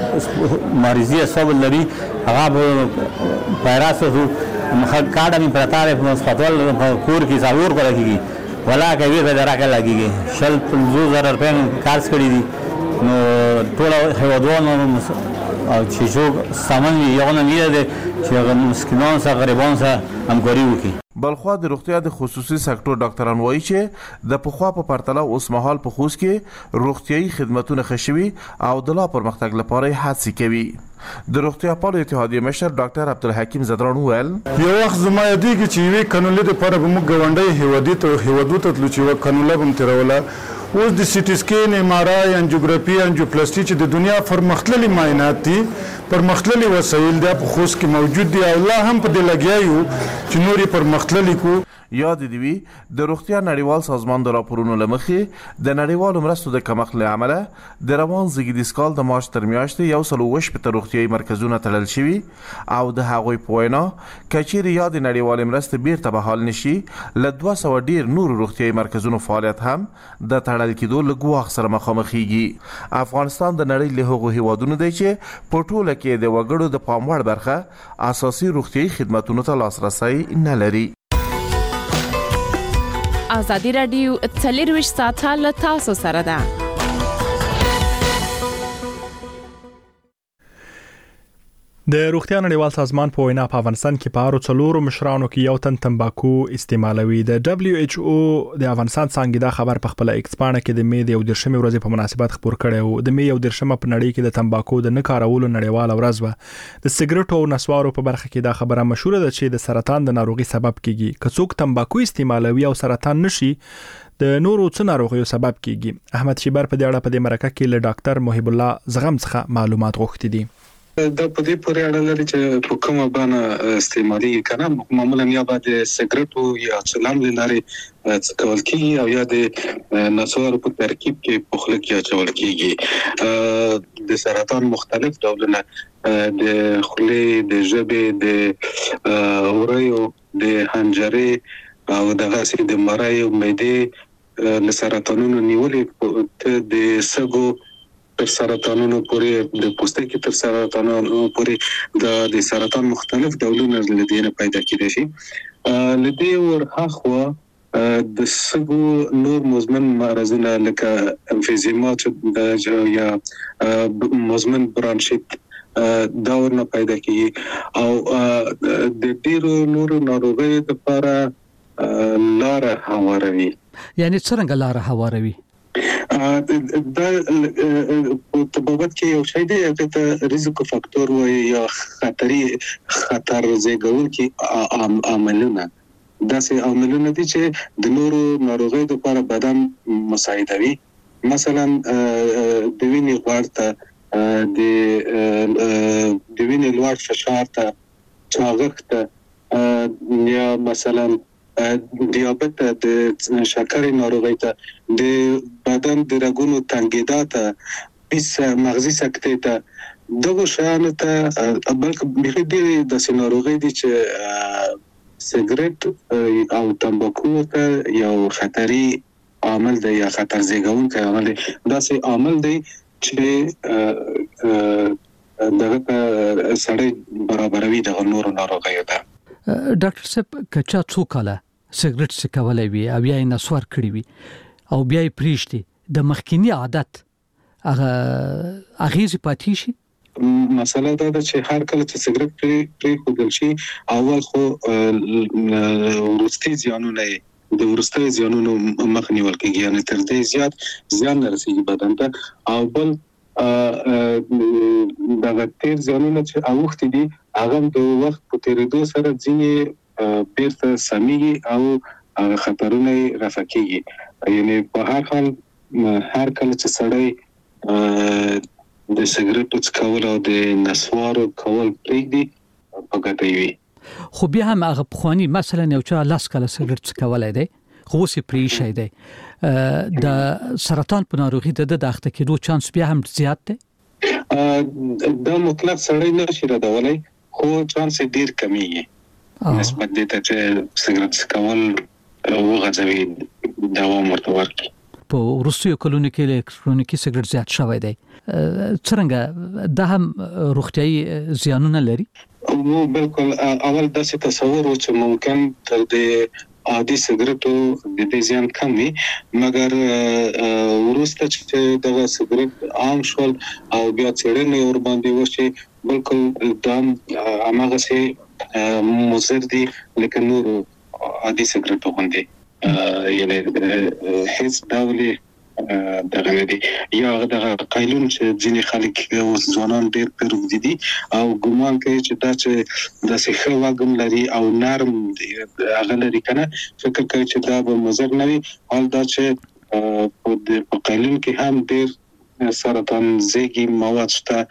ګور مریضي سبب لري هغه پیراسو کارډ می پرتاره په هسپتال کور کې ضرور کړی کیږي ولا کوي به دراکه لګیږي شل پنځه زره روپۍ کارس کړی دي نو ټول هیوادونو او چې څوک سامان یو نه ویل چې مسکینان سره غریبان سره همکاري وکړي. بلخوا د روغتیا د خصوصي سکتور ډاکټران وایي چې د پخوا په پرتله اوس مهال په خوست کې روغتيایي خدماتونه ښه شوي او د لا پرمختګ لپاره هڅې کوي. د روغتیا پالو اتحادیې مشر ډاکټر عبدالحکیم زدران وویل یو وخت زما یادېږي چې یوې کانولې دپاره به موږ ګاونډۍ هیوادي ته هیوادو ته تلو چې یوه کانوله به م تېروله. اوس د سي ټي سکین ایم آر آی انجیوګرافي انجیوپلاسټي چې د دنیا پرمختللي معاینات دي پرمختللي وسایل دا په خوست کې موجود دي او لا هم په دې لګیا یو چې نور یې پرمختللي کو. یاد دی وی د روغتیا نړیوال سازمان د راپورونو لمخې د نړیوالو مرستو د کمښت له امله د روان زیږدیز کال د مارچ تر میاشتې یو سل اووه شپېته روغتیایي مرکزونه تړل شوي او د هغوی په وینا که چیرې یا د نړیوالې مرستې بیرته بحال نشي له دوه سوه ډیر نورو روغتیایي مرکزونو فعالیت هم د تړل کېدو له ګواښ سره مخامخېږي. افغانستان د نړۍ له هغو هیوادونو دی چې په ټوله کې د وګړو د پام وړ برخه اساسي روغتیایي خدماتونو ته لاسرسی نه لري. ازادي راډیو څلرویشت ساعته له تاسو سره ده. د روغتیا نړیوال سازمان په وینا په افغانستان کې په اړو څلورو مشرانو کې یو تن تمباکو استعمالوي. د دبليو ایچ او د افغانستان څنګه دا خبر په خپل ایکس پاڼه کې د می د یو درشمې ورځې په مناسبت خبر کړی و. د می یو درشمه په نړۍ کې د تمباکو د نه کارولو نړیوال ورځ و. د سیګریټو او نسوارو په برخه کې دا خبره مشهوره ده چې د سرطان د ناروغي سبب کیږي. که څوک تمباکو استعمالوي او سرطان نشي د نورو څه ناروغیو سبب کیږي. احمد شیبر په دې اړه په دې مرکه کې له ډاکټر محب الله زغم څخه معلومات غوښتي دي. دا په دې پورې اړه لري چې په کومه باندې استعمالي کنه معمولا یا بعد سیګریټو یا چلم لري څکول کیږي او یا د نسوارو په ترکیب کې پخله کې اچول کیږي. د سرطان مختلف ډولونه د خولې د ژبې د اورایو د حنجرې او د غاښ د مرای او معدې له سرطانونو نیولې د سګو تر سرطانونو پورې د پوستکي تر سرطانونو پورې د د سرطان مختلف ډولونه لدينه پیدا کېدای شي. لدی ورهخوا د سګو نور مزمن مرزونه لکه امفیزیمات یا مزمن برانشیت دا ورنه پیدا کیږي او د ډیرو نورو ناروغیو لپاره لار هواروي. یعنی څنګه لار هواروي؟ دا طبابت کې یو شی دی چې ریسک فاکتور وي یا خطري خطر زیږون کې عاملونه داسې عاملونه دي چې د نورو ناروغیو لپاره بدن مساعدوي. مثلا د وینې غوړ ته د د وینې لوړ فشار ته چاغښت ته یا مثلا دیابت د شکر ناروغي ته د بدن د رګونو تنګیدا ته بیس مغزي سکتې ته دغه شان ته بلکې به دې د سيناروغي دي چې سیګریټ او تمباکو ته یو خطري عامل دی یا خطر زیږونکی عامل دی. دا سي عامل دی چې دغه سړی برابروي د نورو ناروغیو ته. ډاکټر صاحب کچا څوکاله سیګریټ څکولای وي او بیا یې نسوار کړی وي او بیا یې پریشتي د مخکینی عادت هغه اغیز پاتې شي. مسله دا ده چې هر کله چې سیګریټ پری پری خودل شي اول خو ورستي زیانونه د ورستي زیانونو مخنیول کېږي یعنی تر دې زیات زیان رسیږي بدن ته او بل دا تیر زیانونه چې اوخت دي هغه د وخت په تیریدو سره ځینې بیرته سميږي او خطرونه رفع کیږي. یعنی په هر حال هر کله چې سړی د سیګریټو څکول او د نسوارو کول پرېږدي په ګټه وي. خو بیا هم هغه پخوانی مثلا یو چا لاس کله سیګریټ څکولای دی خو سي پریشي دی د سرطان په ناروغي د داخته کېدو چانس بیا هم زیات دی. دا مطلق سړی نشي ردولای خو چانس ډیر کمیږي نسبت دې ته چې سیګریټ څکول وغځوي دوام ورته ورکړي. په روسیو کلونو کې الکترونیکي سیګریټ زیات شوی دی. څنګه دا هم روغتيایي زیانونه لري؟ نو بالکل اول داسې تصور و چې ممکن تر دې عادي سیګریټو د دې زیان کم وي مګر ورسته چې دغه سیګریټ عام شول او بیا څېړنې ور باندې وشي بالکل دام هغه سي مضر دي لکه نور عادي سیګریټو باندې یعنی هیڅ ډول دغه نه دي یا دغه قایلون چې ځینې خلک او ځوانان ډېر پرود دي او ګومان کوي چې دا چې د سیخه واګم لري او نرم هغه لري کنه فکر کوي چې دا به مضر نه وي حال دا چې په قایلون کې هم ډېر سرطان زیږي مواد شته.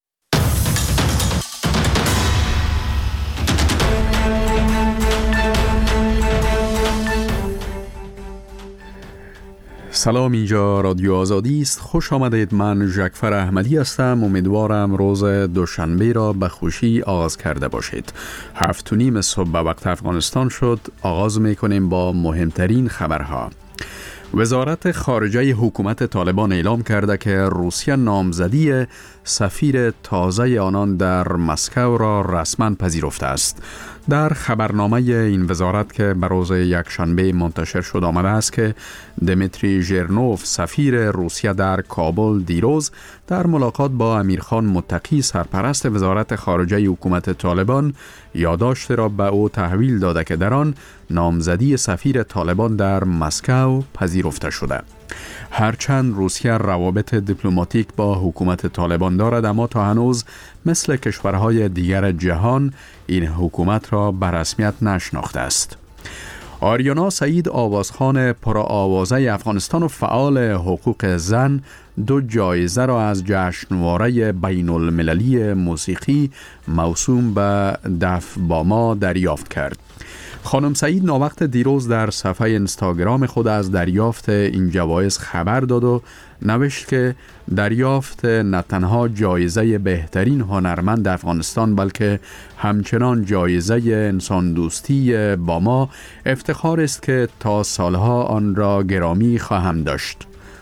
سلام، اینجا رادیو آزادی است. خوش آمدید. من ژکفر احمدی هستم. امیدوارم روز دوشنبه را به خوشی آغاز کرده باشید. هفت و نیم صبح به وقت افغانستان شد. آغاز میکنیم با مهمترین خبرها. وزارت خارجه حکومت طالبان اعلام کرده که روسیه نامزدی سفیر تازه آنان در مسکو را رسما پذیرفته است. در خبرنامه این وزارت که به روز یکشنبه منتشر شد آمده است که دمیتری ژرنوف سفیر روسیه در کابل دیروز در ملاقات با امیرخان متقی سرپرست وزارت خارجه حکومت طالبان یادداشت را به او تحویل داده که در آن نامزدی سفیر طالبان در مسکو پذیرفته شده. هرچند روسیه روابط دیپلماتیک با حکومت طالبان دارد، اما تا هنوز مثل کشورهای دیگر جهان این حکومت را به رسمیت نشناخته است. آریانا سعید آوازخوان پرآوازه افغانستان و فعال حقوق زن دو جایزه را از جشنواره بین المللی موسیقی موسوم به دف باما دریافت کرد. خانم سعید ناوقت دیروز در صفحه اینستاگرام خود از دریافت این جوایز خبر داد و نوشت که دریافت نه تنها جایزه بهترین هنرمند افغانستان بلکه همچنان جایزه انسان دوستی باما افتخار است که تا سالها آن را گرامی خواهم داشت.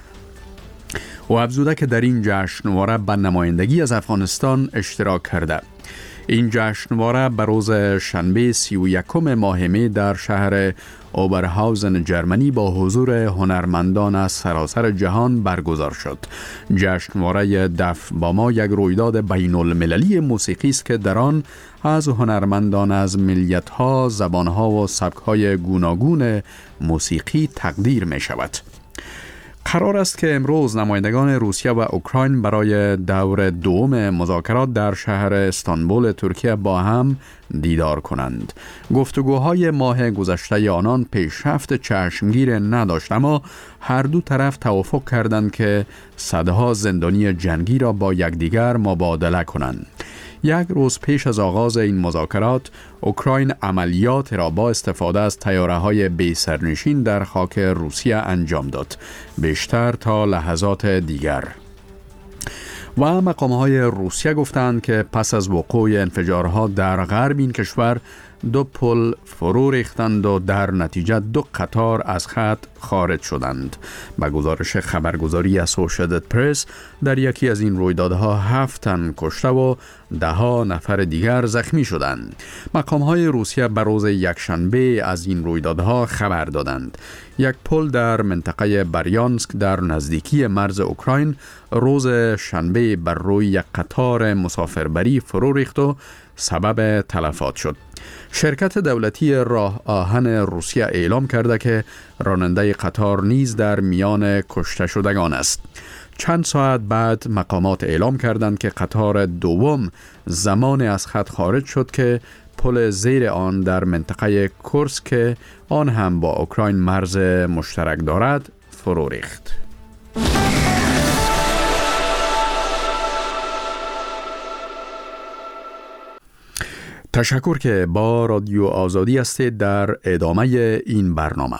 و افزوده که در این جشنواره به نمایندگی از افغانستان اشتراک کرده. این جشنواره به روز شنبه سی و یکم ماه می در شهر اوبرهاوزن جرمنی با حضور هنرمندان از سراسر جهان برگزار شد. جشنواره دف باما یک رویداد بین المللی موسیقی است که در آن از هنرمندان از ملیت‌ها، زبان‌ها و سبک‌های گوناگون موسیقی تقدیر می شود. قرار است که امروز نمایندگان روسیه و اوکراین برای دور دوم مذاکرات در شهر استانبول ترکیه با هم دیدار کنند. گفتگوهای ماه گذشته آنان پیشرفت چشمگیر نداشت، اما هر دو طرف توافق کردند که صدها زندانی جنگی را با یکدیگر مبادله کنند. یک روز پیش از آغاز این مذاکرات، اوکراین عملیات را با استفاده از طیاره‌های بی سرنشین در خاک روسیه انجام داد، بیشتر تا لحظات دیگر. و مقام‌های روسیه گفتند که پس از وقوع انفجارها در غرب این کشور دو پل فرو ریختند و در نتیجه دو قطار از خط خارج شدند. به گزارش خبرگزاری اسوشییتد پرس در یکی از این رویدادها هفت تن کشته و ده ها نفر دیگر زخمی شدند. مقام‌های روسیه به روز یکشنبه از این رویدادها خبر دادند. یک پل در منطقه بریانسک در نزدیکی مرز اوکراین روز شنبه بر روی یک قطار مسافربری فرو ریخت و سبب تلفات شد. شرکت دولتی راه آهن روسیه اعلام کرده که راننده قطار نیز در میان کشته شدگان است. چند ساعت بعد مقامات اعلام کردند که قطار دوم زمان از خط خارج شد که پل زیر آن در منطقه کورسک که آن هم با اوکراین مرز مشترک دارد فرو ریخت. تشکر که با رادیو آزادی هستید در ادامه این برنامه.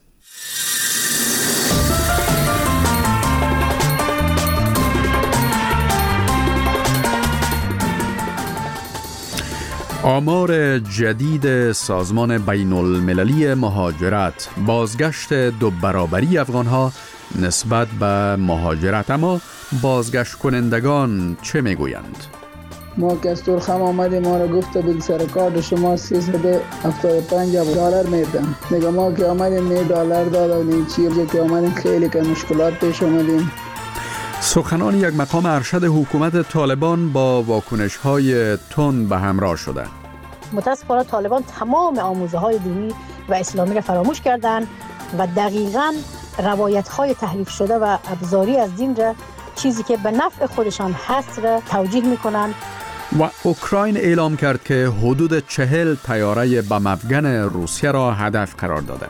آمار جدید سازمان بین المللی مهاجرت بازگشت دو برابری افغانها نسبت به مهاجرت، اما بازگشت کنندگان چه میگویند؟ ما که از ترخم آمدیم ما را گفته بود سر کارت شما سیصد و هفتاد و پنج دلار میدم. دیگه ما که آمدیم نه دلار داد و نه چیزی که آمدیم خیلی که مشکلات پیش آمدیم. سخنان یک مقام ارشد حکومت طالبان با واکنش‌های تند به همراه شده. متاسفانه طالبان تمام آموزه های دینی و اسلامی را فراموش کردند و دقیقاً روایت های تحریف شده و ابزاری از دین را، چیزی که به نفع خودشان هست، را توجیه میکنند. و اوکراین اعلام کرد که حدود چهل طیاره بم افغان روسیه را هدف قرار داده.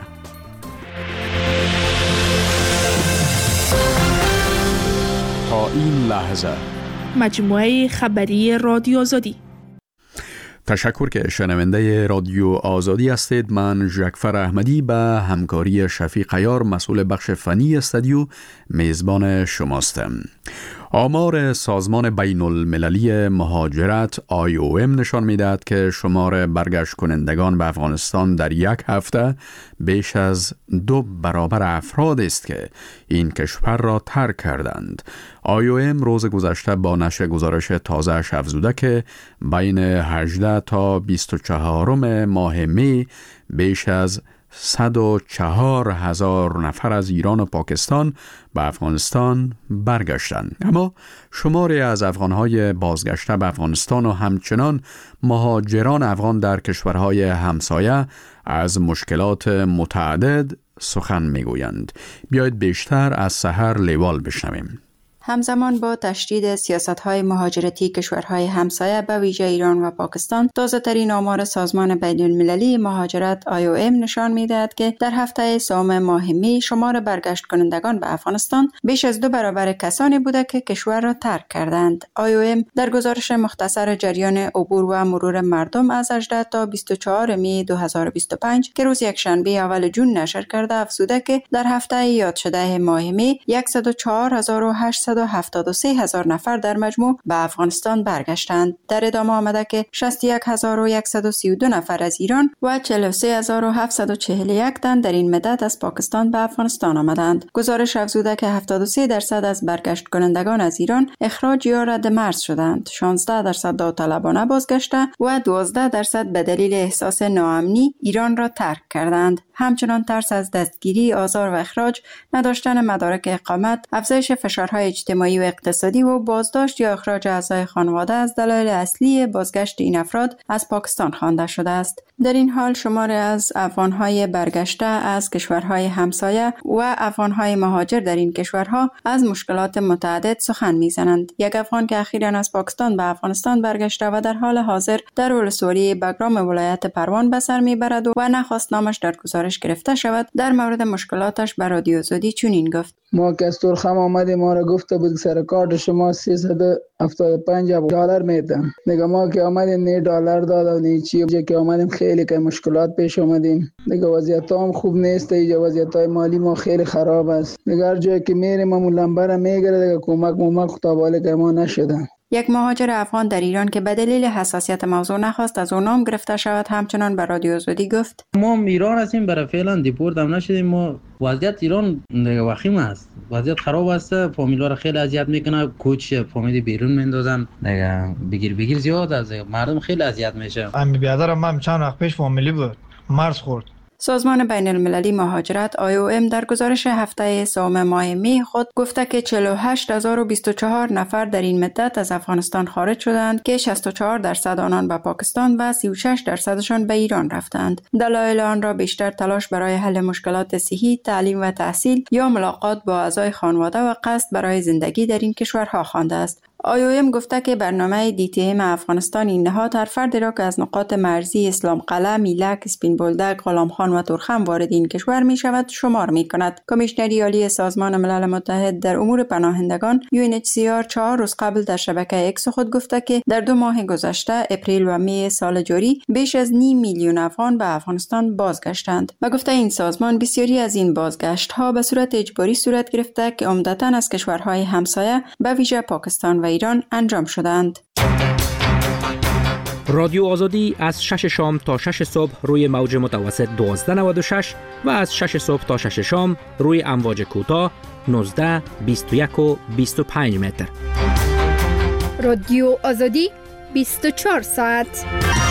تا این لحظه مجموعه خبری رادیو آزادی. تشکر که شنونده رادیو آزادی هستید. من جعفر احمدی به همکاری شفیق عیار مسئول بخش فنی استودیو میزبان شماستم. آمار سازمان بین المللی مهاجرت آی او ام نشان می‌دهد که شمار برگشت کنندگان به افغانستان در یک هفته بیش از دو برابر افراد است که این کشور را ترک کردند. آی او ام روز گذشته با نشر گزارش تازه‌اش افزوده که بین هجده تا بیست و چهار ماه می بیش از صد و چهار هزار نفر از ایران و پاکستان به افغانستان برگشتند. اما شماری از افغانهای بازگشته به افغانستان و همچنان مهاجران افغان در کشورهای همسایه از مشکلات متعدد سخن میگویند. بیایید بیشتر از سحر لیوال بشنویم. همزمان با تشدید سیاست‌های مهاجرتی کشورهای همسایه به ویژه ایران و پاکستان، تازه‌ترین آمار سازمان بین‌المللی مهاجرت آی او ام نشان می‌دهد که در هفته سوم ماه می شمار برگشت کنندگان به افغانستان بیش از دو برابر کسانی بوده که کشور را ترک کردند. آی او ام در گزارش مختصر جریان عبور و مرور مردم از هجده تا بیست و چهار می دو هزار و بیست و پنج که روز یکشنبه اول جون نشر کرده افزوده که در هفته یاد شده ماه می صد و چهار هزار و هشتصد و هفتاد و سه هزار نفر در مجموع به افغانستان برگشتند. در ادامه آمده که شصت و یک هزار و صد و سی و دو نفر از ایران و چهل و سه هزار و هفتصد و چهل و یک تن در این مدت از پاکستان به افغانستان آمدند. گزارش افزوده که هفتاد و سه درصد از برگشت کنندگان از ایران اخراج یا رد مرز شدند، شانزده درصد داوطلبانه بازگشته و دوازده درصد به دلیل احساس ناامنی ایران را ترک کردند. همچنان ترس از دستگیری، آزار و اخراج، نداشتن مدارک اقامت، افزایش فشارهای اجتماعی و اقتصادی و بازداشت یا اخراج اعضای خانواده از دلایل اصلی بازگشت این افراد از پاکستان خوانده شده است. در این حال شمار از افغانهای برگشته از کشورهای همسایه و افغانهای مهاجر در این کشورها از مشکلات متعدد سخن میزنند. یک افغان که اخیراً از پاکستان به افغانستان برگشته و در حال حاضر در ولسوالی بگرام ولایت پروان به سر میبرد و نخواست نامش در گزارش گرفته شود، در مورد مشکلاتش به رادیو آزادی چنین گفت: ما که از ترخم آمدیم ما را گفته بود سر کارت شما سیصد و هفتاد و پنج دلار میدم. دیگه ما که آمدیم نه دلار داد و نه چیزی که آمدیم خیلی که مشکلات پیش آمدیم. دیگه وضعیت هم خوب نیست، اینجا وضعیت های مالی ما خیلی خراب است. دیگه هر جایی که میریم همون لمبر میگیره، دیگه کمک ممک خطاباله که ما نشدن. یک مهاجر افغان در ایران که به دلیل حساسیت موضوع نخواست از اون نام گرفته شود همچنان به رادیو آزادی گفت: ما ایران هستیم، برای فعلا دیپورت هم نشدیم. ما وضعیت ایران دیگه وخیم است، وضعیت خراب است، فامیل‌ها را خیلی اذیت میکنه، کوچ فامیلی بیرون میندازن، دیگه بگیر بگیر زیاد است، مردم خیلی اذیت میشه. امی بیادرم من چند وقت پیش فامیلی بود مرز خورد. سازمان بین المللی مهاجرت آی او ام در گزارش هفته سوم ماه می خود گفته که چهل و هشت هزار و بیست و چهار نفر در این مدت از افغانستان خارج شدند که شصت و چهار درصد آنان به پاکستان و سی و شش درصدشان به ایران رفتند. دلایل آن را بیشتر تلاش برای حل مشکلات صحی، تعلیم و تحصیل یا ملاقات با اعضای خانواده و قصد برای زندگی در این کشورها خوانده است. آی او ام گفته که برنامه دی تی ام افغانستان این نهاد هر فردی را که از نقاط مرزی اسلام قلعه، میلک، اسپین بولدک، غلام خان و ترخم وارد این کشور می شود شمار می کند. کمیشنری عالی سازمان ملل متحد در امور پناهندگان یو ان اچ سی آر چهار روز قبل در شبکه اکس خود گفته که در دو ماه گذشته اپریل و می سال جاری بیش از نیم میلیون افغان به افغانستان بازگشتند و گفته این سازمان بسیاری از این بازگشت ها به صورت اجباری صورت گرفته که عمدتاً از کشورهای همسایه به ویژه پاکستان و ایران انجام شدند. رادیو آزادی از شش شام تا شش صبح روی موج متوسط دوازده نود و شش و از شش صبح تا شش شام روی امواج کوتاه نوزده، بیست و یک و بیست و پنج متر. رادیو آزادی بیست و چهار ساعت.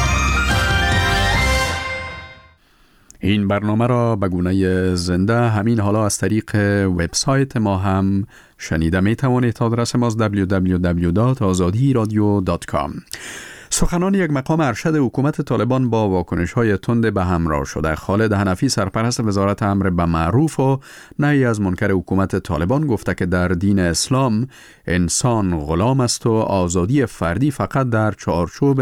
این برنامه را به گونه زنده همین حالا از طریق وبسایت ما هم شنیده می توانید. آدرس ما دبلیو دبلیو دبلیو دات آزادی رادیو دات کام. سخنان یک مقام ارشد حکومت طالبان با واکنش‌های تند به همراه شده. خالد حنفی سرپرست وزارت امر به معروف و نهی از منکر حکومت طالبان گفته که در دین اسلام انسان غلام است و آزادی فردی فقط در چارچوب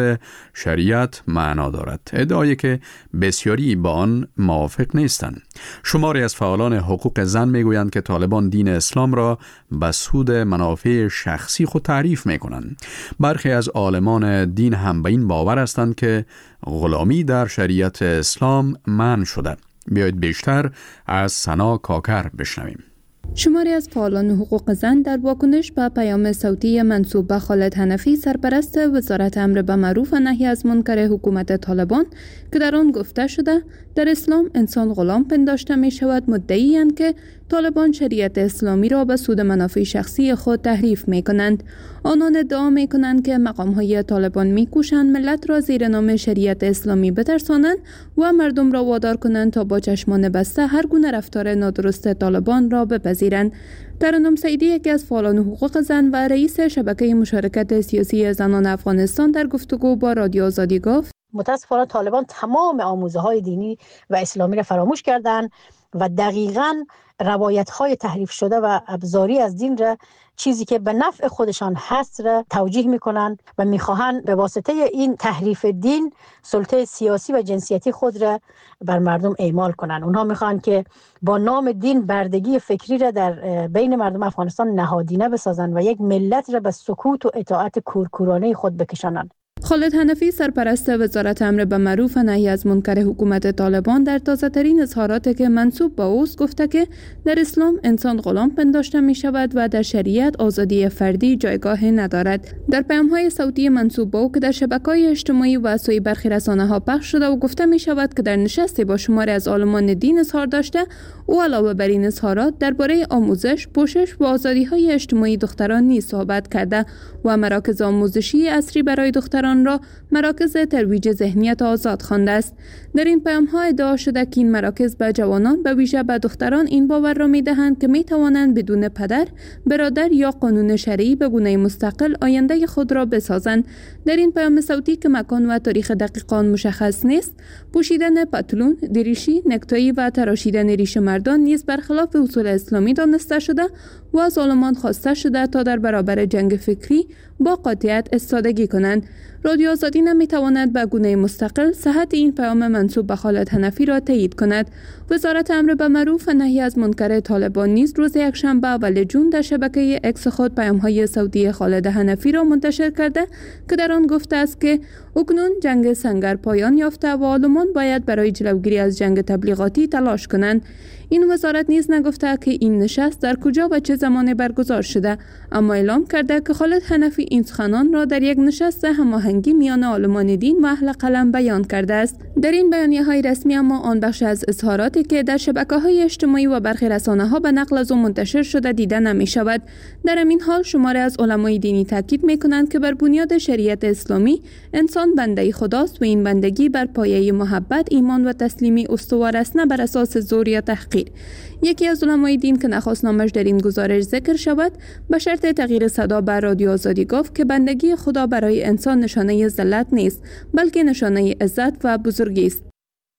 شریعت معنا دارد. ادعایی که بسیاری با آن موافق نیستند. شماری از فعالان حقوق زن میگویند که طالبان دین اسلام را به سود منافع شخصی خود تعریف میکنند. برخی از عالمان دین هم به این باور هستند که غلامی در شریعت اسلام منع شده. بیایید بیشتر از سنا کاکر بشنویم. شماری از فعالان حقوق زن در واکنش به پیام صوتی منسوب به خالد حنفی سرپرست وزارت امر به معروف و نهی از منکر حکومت طالبان که در آن گفته شده در اسلام انسان غلام پنداشته می شود مدعی اند که طالبان شریعت اسلامی را به سود منافع شخصی خود تحریف می کنند. آنان ادعا می کنند که مقام های طالبان می کوشند ملت را زیر نام شریعت اسلامی بترسانند و مردم را وادار کنند تا با چشمان بسته هر گونه رفتار نادرست طالبان را بپذیرند. ترنم سعیدی یکی از فعالان حقوق زن و رئیس شبکه مشارکت سیاسی زنان افغانستان در گفتگو با رادیو آزادی گفت: متاسفانه طالبان تمام آموزه های دینی و اسلامی را فراموش کردند و دقیقاً روایت های تحریف شده و ابزاری از دین را، چیزی که به نفع خودشان هست، را توجیه میکنند و میخواهند به واسطه این تحریف دین سلطه سیاسی و جنسیتی خود را بر مردم اعمال کنند. اونها میخواهند که با نام دین بردگی فکری را در بین مردم افغانستان نهادینه بسازند و یک ملت را به سکوت و اطاعت کورکورانه خود بکشانند. خالد حنفی سرپرست وزارت امر به معروف و نهی از منکر حکومت طالبان در تازه‌ترین اظهاراتی که منسوب به اوست گفته که در اسلام انسان غلام پنداشته می شود و در شریعت آزادی فردی جایگاهی ندارد. در پیام‌های صوتی منسوب به او که در شبکه‌های اجتماعی و سوی برخی رسانه‌ها پخش شده و گفته می شود که در نشستی با شماری از عالمان دین اظهار داشته، او علاوه بر این اظهارات درباره آموزش، پوشش و آزادی‌های اجتماعی دختران نیز صحبت کرده و مراکز آموزشی عصری برای دختران را مراکز ترویج ذهنیت آزاد خوانده است. در این پیام‌ها ادعا شده که این مراکز به جوانان به ویژه به دختران این باور را می‌دهند که می‌توانند بدون پدر، برادر یا قانون شرعی به گونه مستقل آینده خود را بسازند. در این پیام صوتی که مکان و تاریخ دقیق آن مشخص نیست، پوشیدن پتلون، دریشی، نکتایی و تراشیدن ریش مردان نیز برخلاف اصول اسلامی دانسته شده و از عالمان خواسته شده تا در برابر جنگ فکری با قاطعیت ایستادگی کنند. رادیو آزادی نمیتواند به گونه مستقل صحت این پیام منسوب به خالد حنفی را تایید کند. وزارت امر به معروف و نهی از منکر طالبان نیز روز یکشنبه اول جون در شبکه اکس خود پیام‌های صوتی خالد حنفی را منتشر کرده که در آن گفته است که اکنون جنگ سنگر پایان یافته و عالمان باید برای جلوگیری از جنگ تبلیغاتی تلاش کنند. این وزارت نیز نگفته که این نشست در کجا و چه زمانی برگزار شده، اما اعلام کرده که خالد حنفی این سخنان را در یک نشست هماهنگی میان عالمان دین و اهل قلم بیان کرده است. در این بیانیه‌های رسمی اما آن بخش از اظهاراتی که در شبکه‌های اجتماعی و برخی رسانه‌ها به نقل از او منتشر شده دیده نمی‌شود. در این حال شماری از علمای دینی تاکید می‌کنند که بر بنیاد شریعت اسلامی انسان بنده خداست و این بندگی بر پایه محبت، ایمان و تسلیمی استوار است، نه بر اساس زور یا تحقیر. یکی از علمای دین که نخواست نامش در این گزارش ذکر شود، به شرط تغییر صدا بر رادیو آزادی گفت که بندگی خدا برای انسان نشانه ذلت نیست، بلکه نشانه عزت و بزرگی است.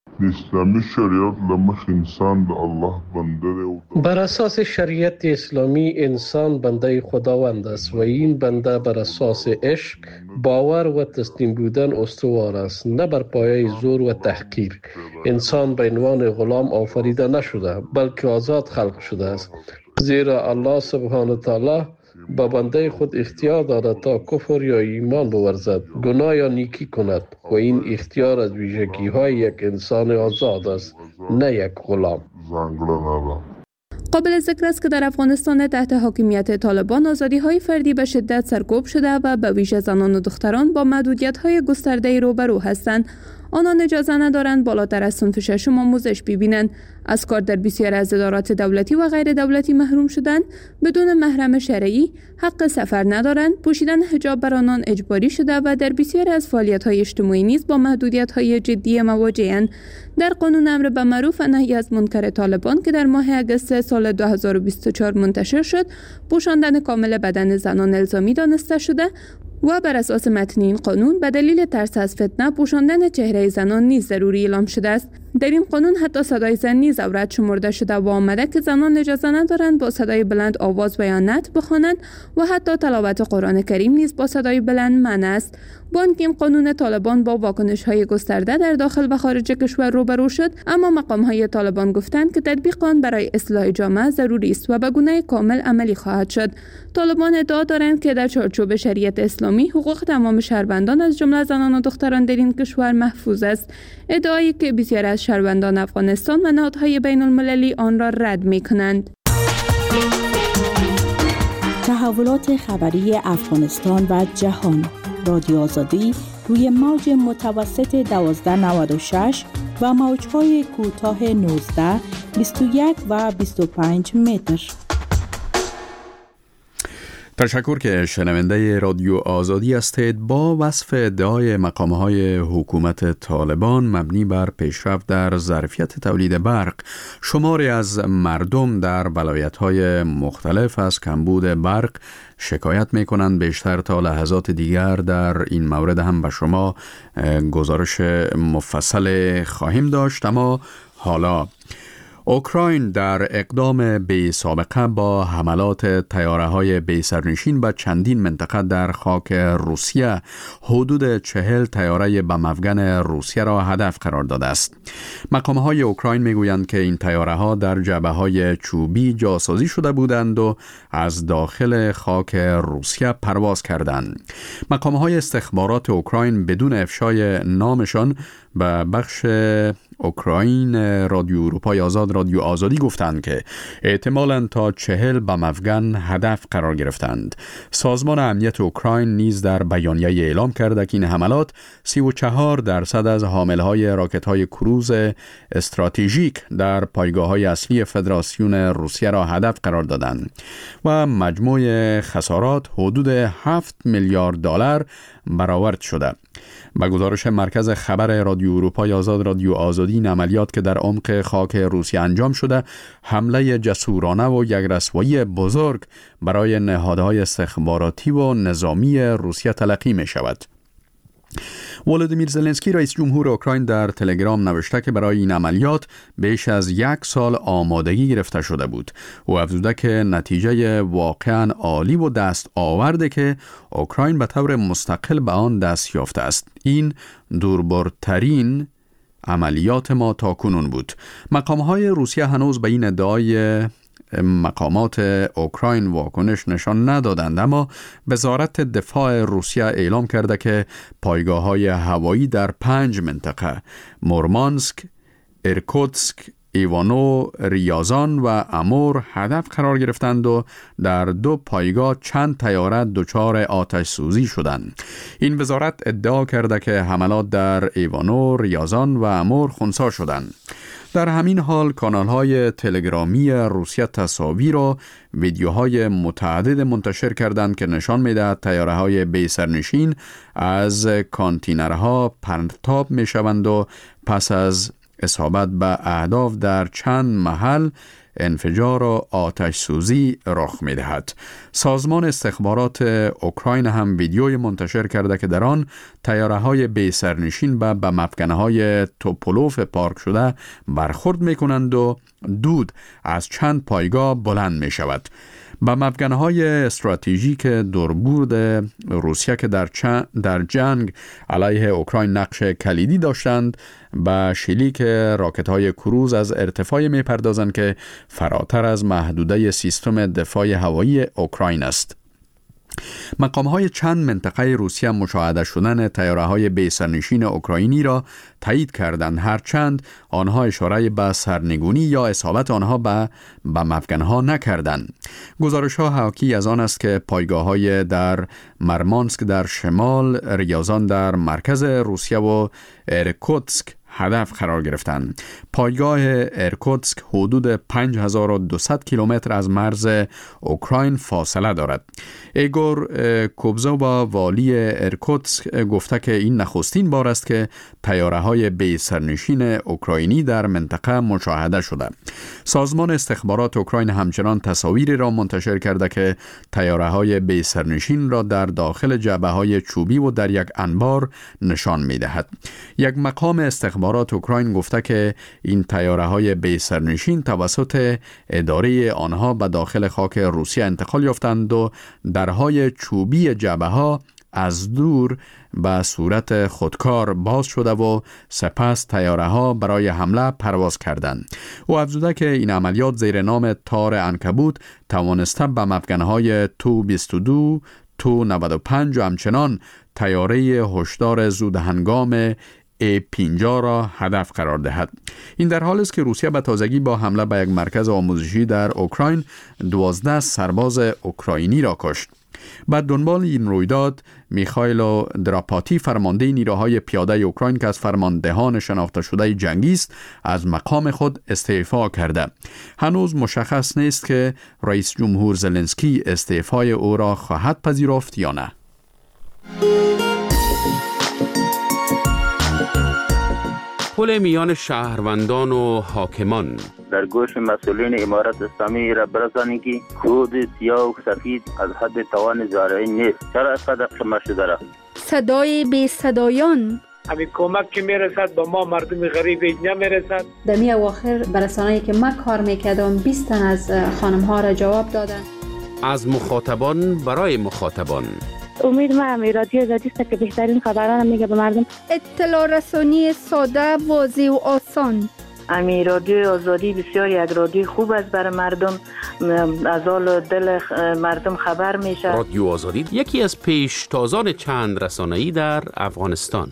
اسلامی شریعت لمخ انسان د الله بنده دی. بر اساس شریعت اسلامی انسان بنده خداوند است و این بنده بر اساس عشق، باور و تسلیم بودن استوار است، نه بر پایه زور و تحقیر. انسان به عنوان غلام آفریده نشده، بلکه آزاد خلق شده است، زیرا الله سبحانه و تعالی با بنده خود اختیار دارد تا کفر یا ایمان بورزد، گناه یا نیکی کند و این اختیار از ویژگی های یک انسان آزاد است، نه یک غلام. قابل ذکر است که در افغانستان تحت حاکمیت طالبان آزادی‌های فردی به شدت سرکوب شده و به ویژه زنان و دختران با محدودیت‌های گسترده‌ای روبرو هستند. آنان اجازه ندارند بالاتر از صنف ششم آموزش ببینند. از کار در بسیاری از ادارات دولتی و غیر دولتی محروم شدند، بدون محرم شرعی، حق سفر ندارند، پوشیدن حجاب بر آنان اجباری شده و در بسیاری از فعالیت‌های اجتماعی نیز با محدودیت‌های جدی مواجه‌اند. در قانون امر به معروف و نهی از منکر طالبان که در ماه اگست سال دو هزار و بیست و چهار منتشر شد، پوشاندن کامل بدن زنان الزامی دانسته شده و بر اساس متن این قانون به دلیل ترس از فتنه پوشاندن چهره زنان نیز ضروری اعلام شده است. در این قانون حتی صدای زن نیز عورت شمرده شده و آمده که زنان اجازه ندارند با صدای بلند آواز و یا نعت بخوانند و حتی تلاوت قرآن کریم نیز با صدای بلند منع است. با اینکه این قانون طالبان با واکنش‌های گسترده در داخل و خارج کشور روبرو شد، اما مقام‌های طالبان گفتند که تطبیق آن برای اصلاح جامعه ضروری است و به گونه کامل عملی خواهد شد. طالبان ادعا دارند که در چارچوب شریعت اسلامی حقوق تمام شهروندان از جمله زنان و دختران در این کشور محفوظ است. ادعایی که بسیاری از شهروندان افغانستان و نهادهای بین المللی آن را رد می‌کنند. تحولات خبری افغانستان و جهان. رادیو آزادی روی موج متوسط دوازده نود و شش و موج‌های کوتاه نوزده، بیست و یک و بیست و پنج متر. تشکر که شنونده رادیو آزادی هستید. با وصف ادعای مقام‌های حکومت طالبان مبنی بر پیشرفت در ظرفیت تولید برق، شماری از مردم در ولایت‌های مختلف از کمبود برق شکایت می‌کنند. بیشتر تا لحظات دیگر در این مورد هم به شما گزارش مفصل خواهیم داشت. اما حالا اوکراین در اقدام بی سابقه با حملات طیاره‌های بی سرنشین به چندین منطقه در خاک روسیه حدود چهل طیاره بم افغان روسیه را هدف قرار داده است. مقام‌های اوکراین میگویند که این طیاره‌ها در جبهه‌های چوبی جاسازی شده بودند و از داخل خاک روسیه پرواز کردند. مقام‌های استخبارات اوکراین بدون افشای نامشان به بخش اوکراین رادیو اروپای آزاد رادیو آزادی گفتند که احتمالاً تا چهل بم افغان هدف قرار گرفتند. سازمان امنیت اوکراین نیز در بیانیه اعلام کرده که این حملات سی و چهار درصد از حاملهای راکت‌های کروز استراتژیک در پایگاه‌های اصلی فدراسیون روسیه را هدف قرار دادند و مجموع خسارات حدود هفت میلیارد دلار برآورد شده. با گزارش مرکز خبر رادیو اروپای آزاد رادیو آزادی، این عملیات که در عمق خاک روسیه انجام شده حمله جسورانه و یک رسوایی بزرگ برای نهادهای استخباراتی و نظامی روسیه تلقی می شود. ولادیمیر زلنسکی رئیس جمهور اوکراین در تلگرام نوشته که برای این عملیات بیش از یک سال آمادگی گرفته شده بود. او افزوده که نتیجه واقعا عالی و دست آورده که اوکراین به طور مستقل به آن دست یافته است. این دوربرترین عملیات ما تا کنون بود. مقام‌های روسیه هنوز به این ادعای مقامات اوکراین واکنش نشان ندادند، اما وزارت دفاع روسیه اعلام کرده که پایگاه‌های هوایی در پنج منطقه مورمانسک، ایرکوتسک، ایوانو، ریازان و امور هدف قرار گرفتند و در دو پایگاه چند طیاره دچار آتش سوزی شدند. این وزارت ادعا کرده که حملات در ایوانو، ریازان و امور خنثی شدند. در همین حال کانال‌های تلگرامی روسیه تصاویر و ویدیوهای متعدد منتشر کردند که نشان می‌دهد طیاره‌های بی سرنشین از کانتینرها پرتاب می‌شوند و پس از اصابت به اهداف در چند محل انفجار و آتش سوزی رخ می‌دهد. سازمان استخبارات اوکراین هم ویدیوی منتشر کرده که در آن طیاره‌های بی سرنشین به بم افکن‌های توپولوف پارک شده برخورد می‌کنند و دود از چند پایگاه بلند می‌شود. بم افکن‌های استراتژیک دوربورد روسیه که در, در جنگ علیه اوکراین نقش کلیدی داشتند با شلیک راکت‌های کروز از ارتفاع می‌پردازند که فراتر از محدوده سیستم دفاع هوایی اوکراین است. مقام‌های چند منطقه روسیه مشاهده شدن طیاره‌های بی سرنشین اوکراینی را تایید کردند، هرچند آنها اشاره به سرنگونی یا اصابت آنها به بم افکن‌ها نکردند. گزارش‌ها حاکی از آن است که پایگاه‌های در مرمانسک در شمال، ریازان در مرکز روسیه و ایرکوتسک هدف قرار گرفتند. پایگاه ایرکوتسک حدود پنج هزار و دویست کیلومتر از مرز اوکراین فاصله دارد. ایگور کوبزووا والی ایرکوتسک گفته که این نخستین بار است که طیاره‌های بی سرنشین اوکراینی در منطقه مشاهده شده. سازمان استخبارات اوکراین همچنان تصاویری را منتشر کرده که طیاره‌های بی سرنشین را در داخل جعبه‌های چوبی و در یک انبار نشان می‌دهد. یک مقام استخبارات اوکراین گفته که این طیاره‌های بی سرنشین توسط اداره آنها به داخل خاک روسیه انتقال یافتند و درهای چوبی جعبه‌ها از دور به صورت خودکار باز شده و سپس طیاره‌ها برای حمله پرواز کردند. او افزوده که این عملیات زیر نام تار عنکبوت توانسته به افکن‌های تو بیست و دو، تو نود و پنج و همچنان طیاره هشدار زود هنگام ای پنجاه را هدف قرار دهد. این در حالی است که روسیه به تازگی با حمله به یک مرکز آموزشی در اوکراین دوازده سرباز اوکراینی را کشت. بعد دنبال این رویداد میخائیل دراپاتی فرمانده نیروهای پیاده اوکراین که از فرماندهان شناخته شده جنگی است از مقام خود استعفا کرده. هنوز مشخص نیست که رئیس جمهور زلنسکی استعفای او را خواهد پذیرفت یا نه. پل میان شهروندان و حاکمان در گوش مسئولین امارت اسلامی را برسانید که کود سیاه و سفید از حد توان زارعی نیست. چرا اینقدر قمه شده را؟ صدای بی صدایان همین کمک که میرسد به ما مردم غریب نمیرسد. در می اواخر برسانه‌ای که من کار میکردم بیست تن از خانم ها را جواب دادن. از مخاطبان برای مخاطبان. امید ما هم رادیو آزادی است که بهترین خبران میگه به مردم. اطلاع رسانی ساده، واضح و آسان. امی رادیو آزادی بسیار یک رادیو خوب است برای مردم، از حال دل مردم خبر میشه. رادیو آزادی یکی از پیشتازان چند رسانه‌ای در افغانستان.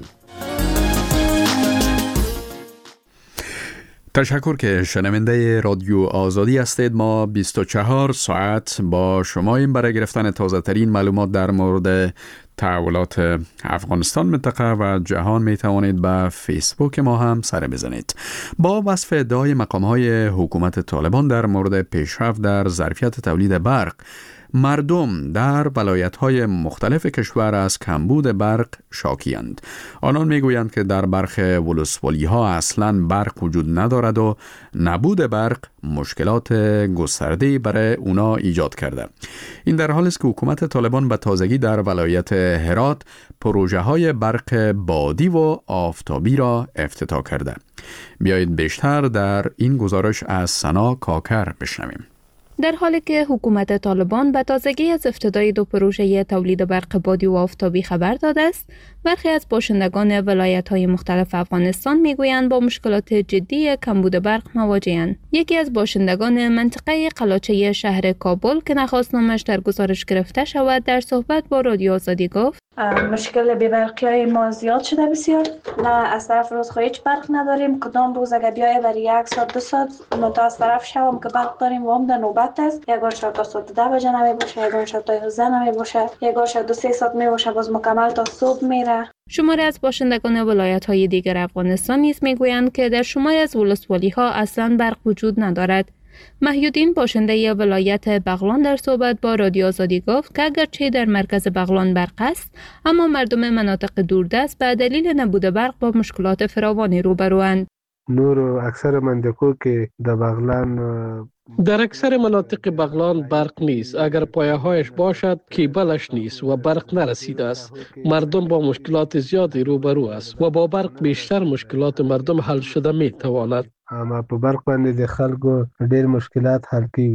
تشکر که شنونده رادیو آزادی هستید. ما بیست و چهار ساعت با شما این برای گرفتن تازه ترین معلومات در مورد تحولات افغانستان، منطقه و جهان می توانید به فیسبوک ما هم سر بزنید. با وصف ادعای مقام‌های حکومت طالبان در مورد پیشرفت در ظرفیت تولید برق، مردم در ولایت‌های مختلف کشور از کمبود برق شاکی‌اند. آنان می‌گویند که در برخی ولسوالی‌ها اصلاً برق وجود ندارد و نبود برق مشکلات گسترده‌ای برای اونا ایجاد کرده. این در حالی است که حکومت طالبان به تازگی در ولایت هرات پروژه‌های برق بادی و آفتابی را افتتاح کرده. بیایید بیشتر در این گزارش از سنا کاکر بشنویم. در حالی که حکومت طالبان به تازگی از افتتاح دو پروژه تولید برق بادی و آفتابی خبر داده است، برخی از باشندگان ولایت‌های مختلف افغانستان می‌گویند با مشکلات جدی کمبود برق مواجه‌اند. یکی از باشندگان منطقه قلاچه شهر کابل که نخواست نامش در گزارش گرفته شود، در صحبت با رادیو آزادی گفت: مشکل بی‌برقی‌های ما زیاد شده بسیار. نه از طرف روزخو هیچ برق نداریم. کدام روز اگه بیایه برای یک ساعت دو ساعت تا از طرف شبم که برق داریم و هم در نوبت است. یک بار شب تا ساعت ده بجه نمی باشه، یک بار شب تا یازده نمی باشه، یک بار شب دو سه ساعت می باشه، باز مکمل تا صبح میره. شماری از باشندگان ولایت‌های دیگر افغانستان نیز میگویند که در شماری از ولسوالی‌ها اصلاً برق وجود ندارد. محیودین باشنده ولایت بغلان در صحبت با رادیو آزادی گفت که اگرچه در مرکز بغلان برق است، اما مردم مناطق دوردست به دلیل نبود برق با مشکلات فراوانی روبروند. نور اکثر منطقو که در بغلان در اکثر مناطق بغلان برق نیست. اگر پایه هایش باشد کیبلش نیست و برق نرسیده است. مردم با مشکلات زیادی روبرو است و با برق بیشتر مشکلات مردم حل شده می تواند. اما په برق باندې د خلکو ډېر مشکلات حل کیږي.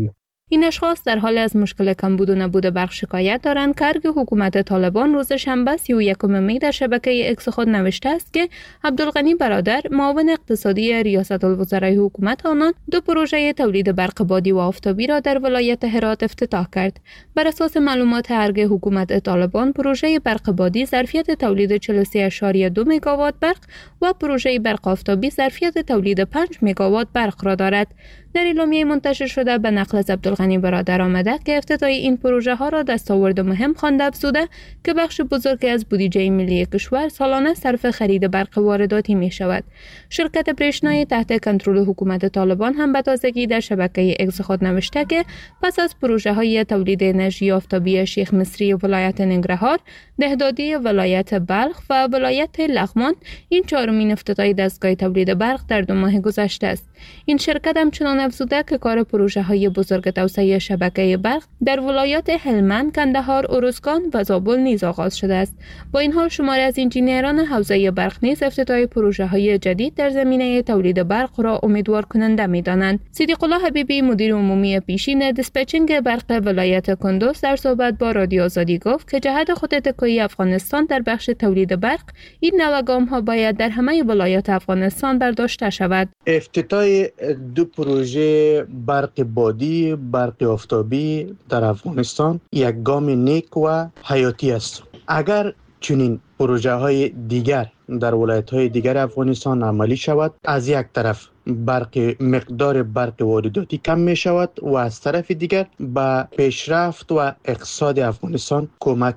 این اشخاص در حال از مشکل کمبود و نبود برق شکایت دارند که ارگ حکومت طالبان روز شنبه سی و یکم می در شبکه اکس خود نوشته است که عبدالغنی برادر معاون اقتصادی ریاست الوزرای حکومت آنان دو پروژه تولید برق بادی و آفتابی را در ولایت هرات افتتاح کرد. بر اساس معلومات ارگ حکومت طالبان، پروژه برق بادی ظرفیت تولید چهل و سه ممیز دو مگاوات برق و پروژه برق آفتابی ظرفیت تولید پنج مگاوات برق را دارد. در اعلامیه منتشر شده به نقل از عبدالغنی برادر آمده که افتتاح این پروژه ها را دستاورد مهم خوانده افزوده که بخش بزرگی از بودجه ملی کشور سالانه صرف خرید برق وارداتی می شود. شرکت برشنای تحت کنترل حکومت طالبان هم به تازگی در شبکه اکس خود نوشته که پس از پروژه های تولید انرژی آفتابی شیخ مصری ولایت ننگرهار، دهدادی ولایت بلخ و ولایت لغمان، این چهارمین افتتاح دستگاه تولید برق در دو ماه گذشته است. این شرکت همچنان افزوده که کار پروژه های بزرگ توسعه شبکه برق در ولایات هلمند، کندهار، ارزگان و زابل نیز آغاز شده است. با این حال شماری از انجینران حوزه برق نیز افتتاح پروژه های جدید در زمینه تولید برق را امیدوار کننده می‌دانند. صدیق الله حبیبی مدیر عمومی پیشین دیسپچینگ برق ولایت کندوز در صحبت با رادیو آزادی گفت که جهت خود تکیه افغانستان در بخش تولید برق این نوع گام‌ها باید در همه ولایات افغانستان برداشته شود. افتتاح دو پروژه برق بادی، برق آفتابی در افغانستان یک گام نیک و حیاتی است. اگر چنین پروژه های دیگر در ولایت های دیگر افغانستان عملی شود، از یک طرف برق مقدار برق وارداتی کم می شود و از طرف دیگر به پیشرفت و اقتصاد افغانستان کمک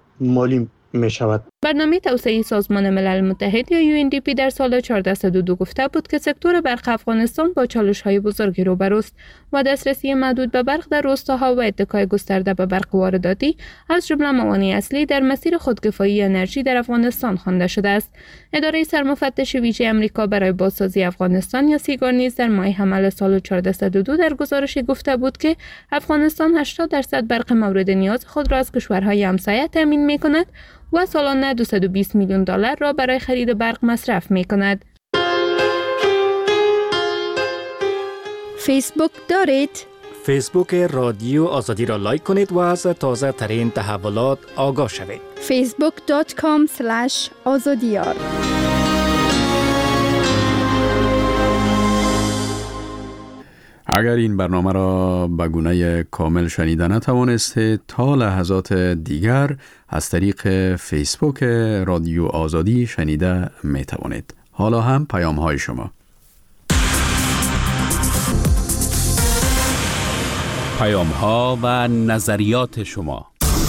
مالی می شود. برنامه توسعه سازمان ملل متحد یا یو ان دی پی در سال چهارده صد و دو گفته بود که سکتور برق افغانستان با چالش‌های بزرگی روبروست و دسترسی محدود به برق در روستاها و اتکای گسترده به برق وارداتی از جمله موانع اصلی در مسیر خودکفایی انرژی در افغانستان خوانده شده است. اداره سرمفتش ویژه آمریکا برای بازسازی افغانستان یا سیگار نیز در ماه حمل سال چهارده صد و دو در گزارشی گفته بود که افغانستان هشتاد درصد برق مورد نیاز خود را از کشورهای همسایه تامین می‌کند و سالانه دویست و بیست میلیون دلار را برای خرید برق مصرف می کند. فیسبوک دارید؟ فیسبوک رادیو آزادی را لایک کنید و از تازه ترین تحولات آگاه شوید. فیسبوک دات کام اسلش آزادیار. اگر این برنامه را به گونه کامل شنیده نتوانستید، تا لحظات دیگر از طریق فیسبوک رادیو آزادی شنیده می توانید. حالا هم پیام های شما. پیام ها و نظریات شما.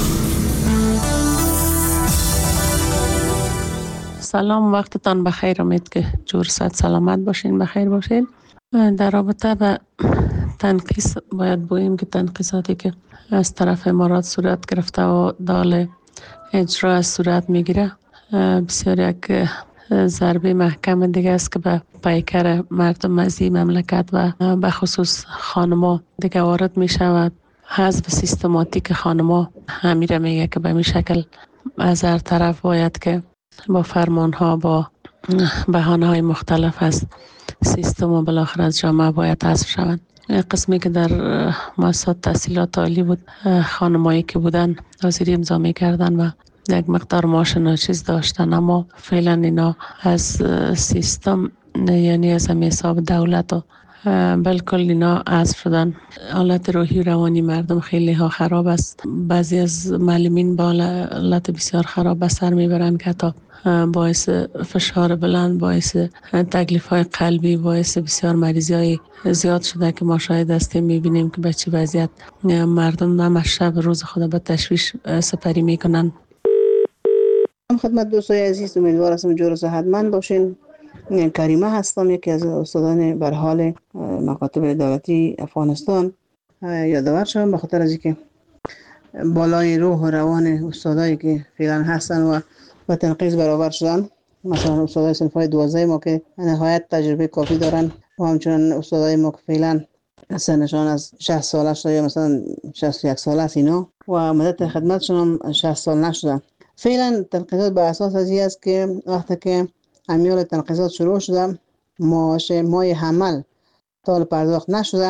سلام، وقتتان بخیر. امید که جور صد سلامت باشین، بخیر باشین. در رابطه به تنقیص باید بگوییم که تنقیصاتی که از طرف امارات صورت گرفته و دال اجرا صورت میگیره بسیار یک ضربه محکم دیگه است که به پیکر مردم از این مملکت و به خصوص خانما دیگه وارد می شود. حذف سیستماتیک خانما همیره میگه که به می شکل از هر طرف باید که با فرمان ها با بهانه های مختلف از سیستم و بالاخره از جامعه باید حذف شوند. قسمی که در مؤسسات تحصیلات عالی بود، خانمایی که بودن حاضری امضا می‌کردن و یک مقدار معاش ناچیز داشتن، اما فعلا اینا از سیستم یعنی از همه حساب دولت و بالکل اینا حذف شدن. حالت روحی روانی مردم خیلی ها خراب است. بعضی از معلمین با حالت بسیار خراب به سر میبرن که تا باعث فشار بلند، باعث تکلیف های قلبی، باعث بسیار مریضی های زیاد شده که ما شاید هستیم میبینیم که به چه وضعیت مردم هم شب روز خود به تشویش سپری میکنن. خدمت دوستای عزیز، امیدوار هستم جور و صحتمند باشین. کریمه هستم، یکی از استادان به حال مکاتب دولتی افغانستان. یادآور شدم به خاطر از اینکه بالای روح و روان استادایی که فعلا هستن و با تنقیص برابر شدن، مثلا استادای صنف های دوازده ما که نهایت تجربه کافی دارن و همچنان استادای ما که فعلا سنشان از شصت ساله شده یا مثلا شصت و یک ساله است اینا و مدت خدمتشون هم شصت سال نشده. فعلا تنقیصات بر اساس از این است که وقتی که امیال تنقیصات شروع شده، معاش مای حمل تا پرداخت نشده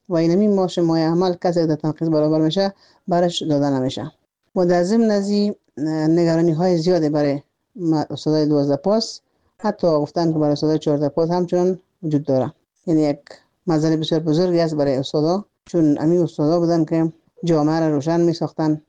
و اینمی معاش مایه عمل کسی در تنقیص برابر میشه برش داده نمیشه. و در ضمن از این نگرانی های زیاده برای استادای دوازده پاس، حتی گفتن که برای استادای چهارده پاس همچنان وجود داره. یعنی یک مسئله بسیار بزرگی است برای استادا، چون همین استادا بودن که جامعه را روشن می ساختن.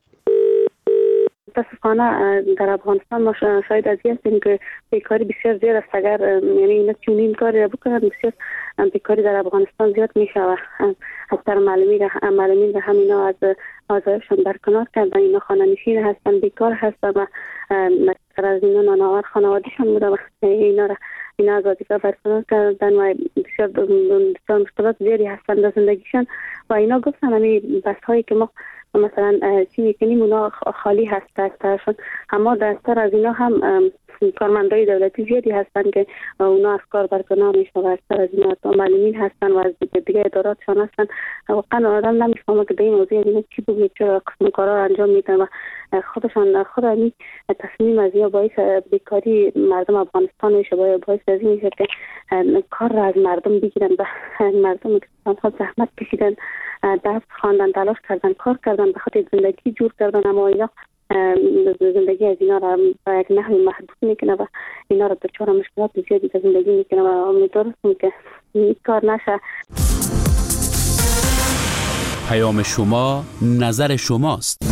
متاسفانه در افغانستان ما شاید از این هستیم که بیکاری بسیار زیاد است. اگر یعنی اینا چنین کاری بکنن بسیار بیکاری در افغانستان زیاد میشه و اکثر معلمین معلمین همینا از آزادشون برکنار کردن. اینا خانه‌نشین هستن، بیکار هستن و مکتر از اینا نانآور خانوادهشون بوده و اینا را اینا از آزادی برکنار کردن و بسیار بسیار مشکلات زیادی هستن در زندگیشون و اینا گفتن همین بس هایی که ما مثلا چی میکنیم اونا خالی هست دستشون، اما دستر از اینا هم کارمندای دولتی زیادی هستن که اونا از کار برکنار میشن و دستر از اینا معلمین هستن و از دیگه اداراتشان هستن. واقعا آدم نمیفهمه که به این موضوع اینا چی بگه، چرا قسم کارا انجام میدن و خودشان خود این تصمیم از یا باعث بیکاری مردم افغانستان میشه، باعث از این میشه که کار را از مردم بگیرن و مردم که ها زحمت کشیدن، درس خواندن، تلاش کردن، کار کردن، به خاطر زندگی جور کردن، اما اینا زندگی از اینا را به یک نحوی محدود میکنه و اینا را دچار مشکلات زیادی در زندگی میکنه و امیدوارم که این کار نشه. پیام شما نظر شماست.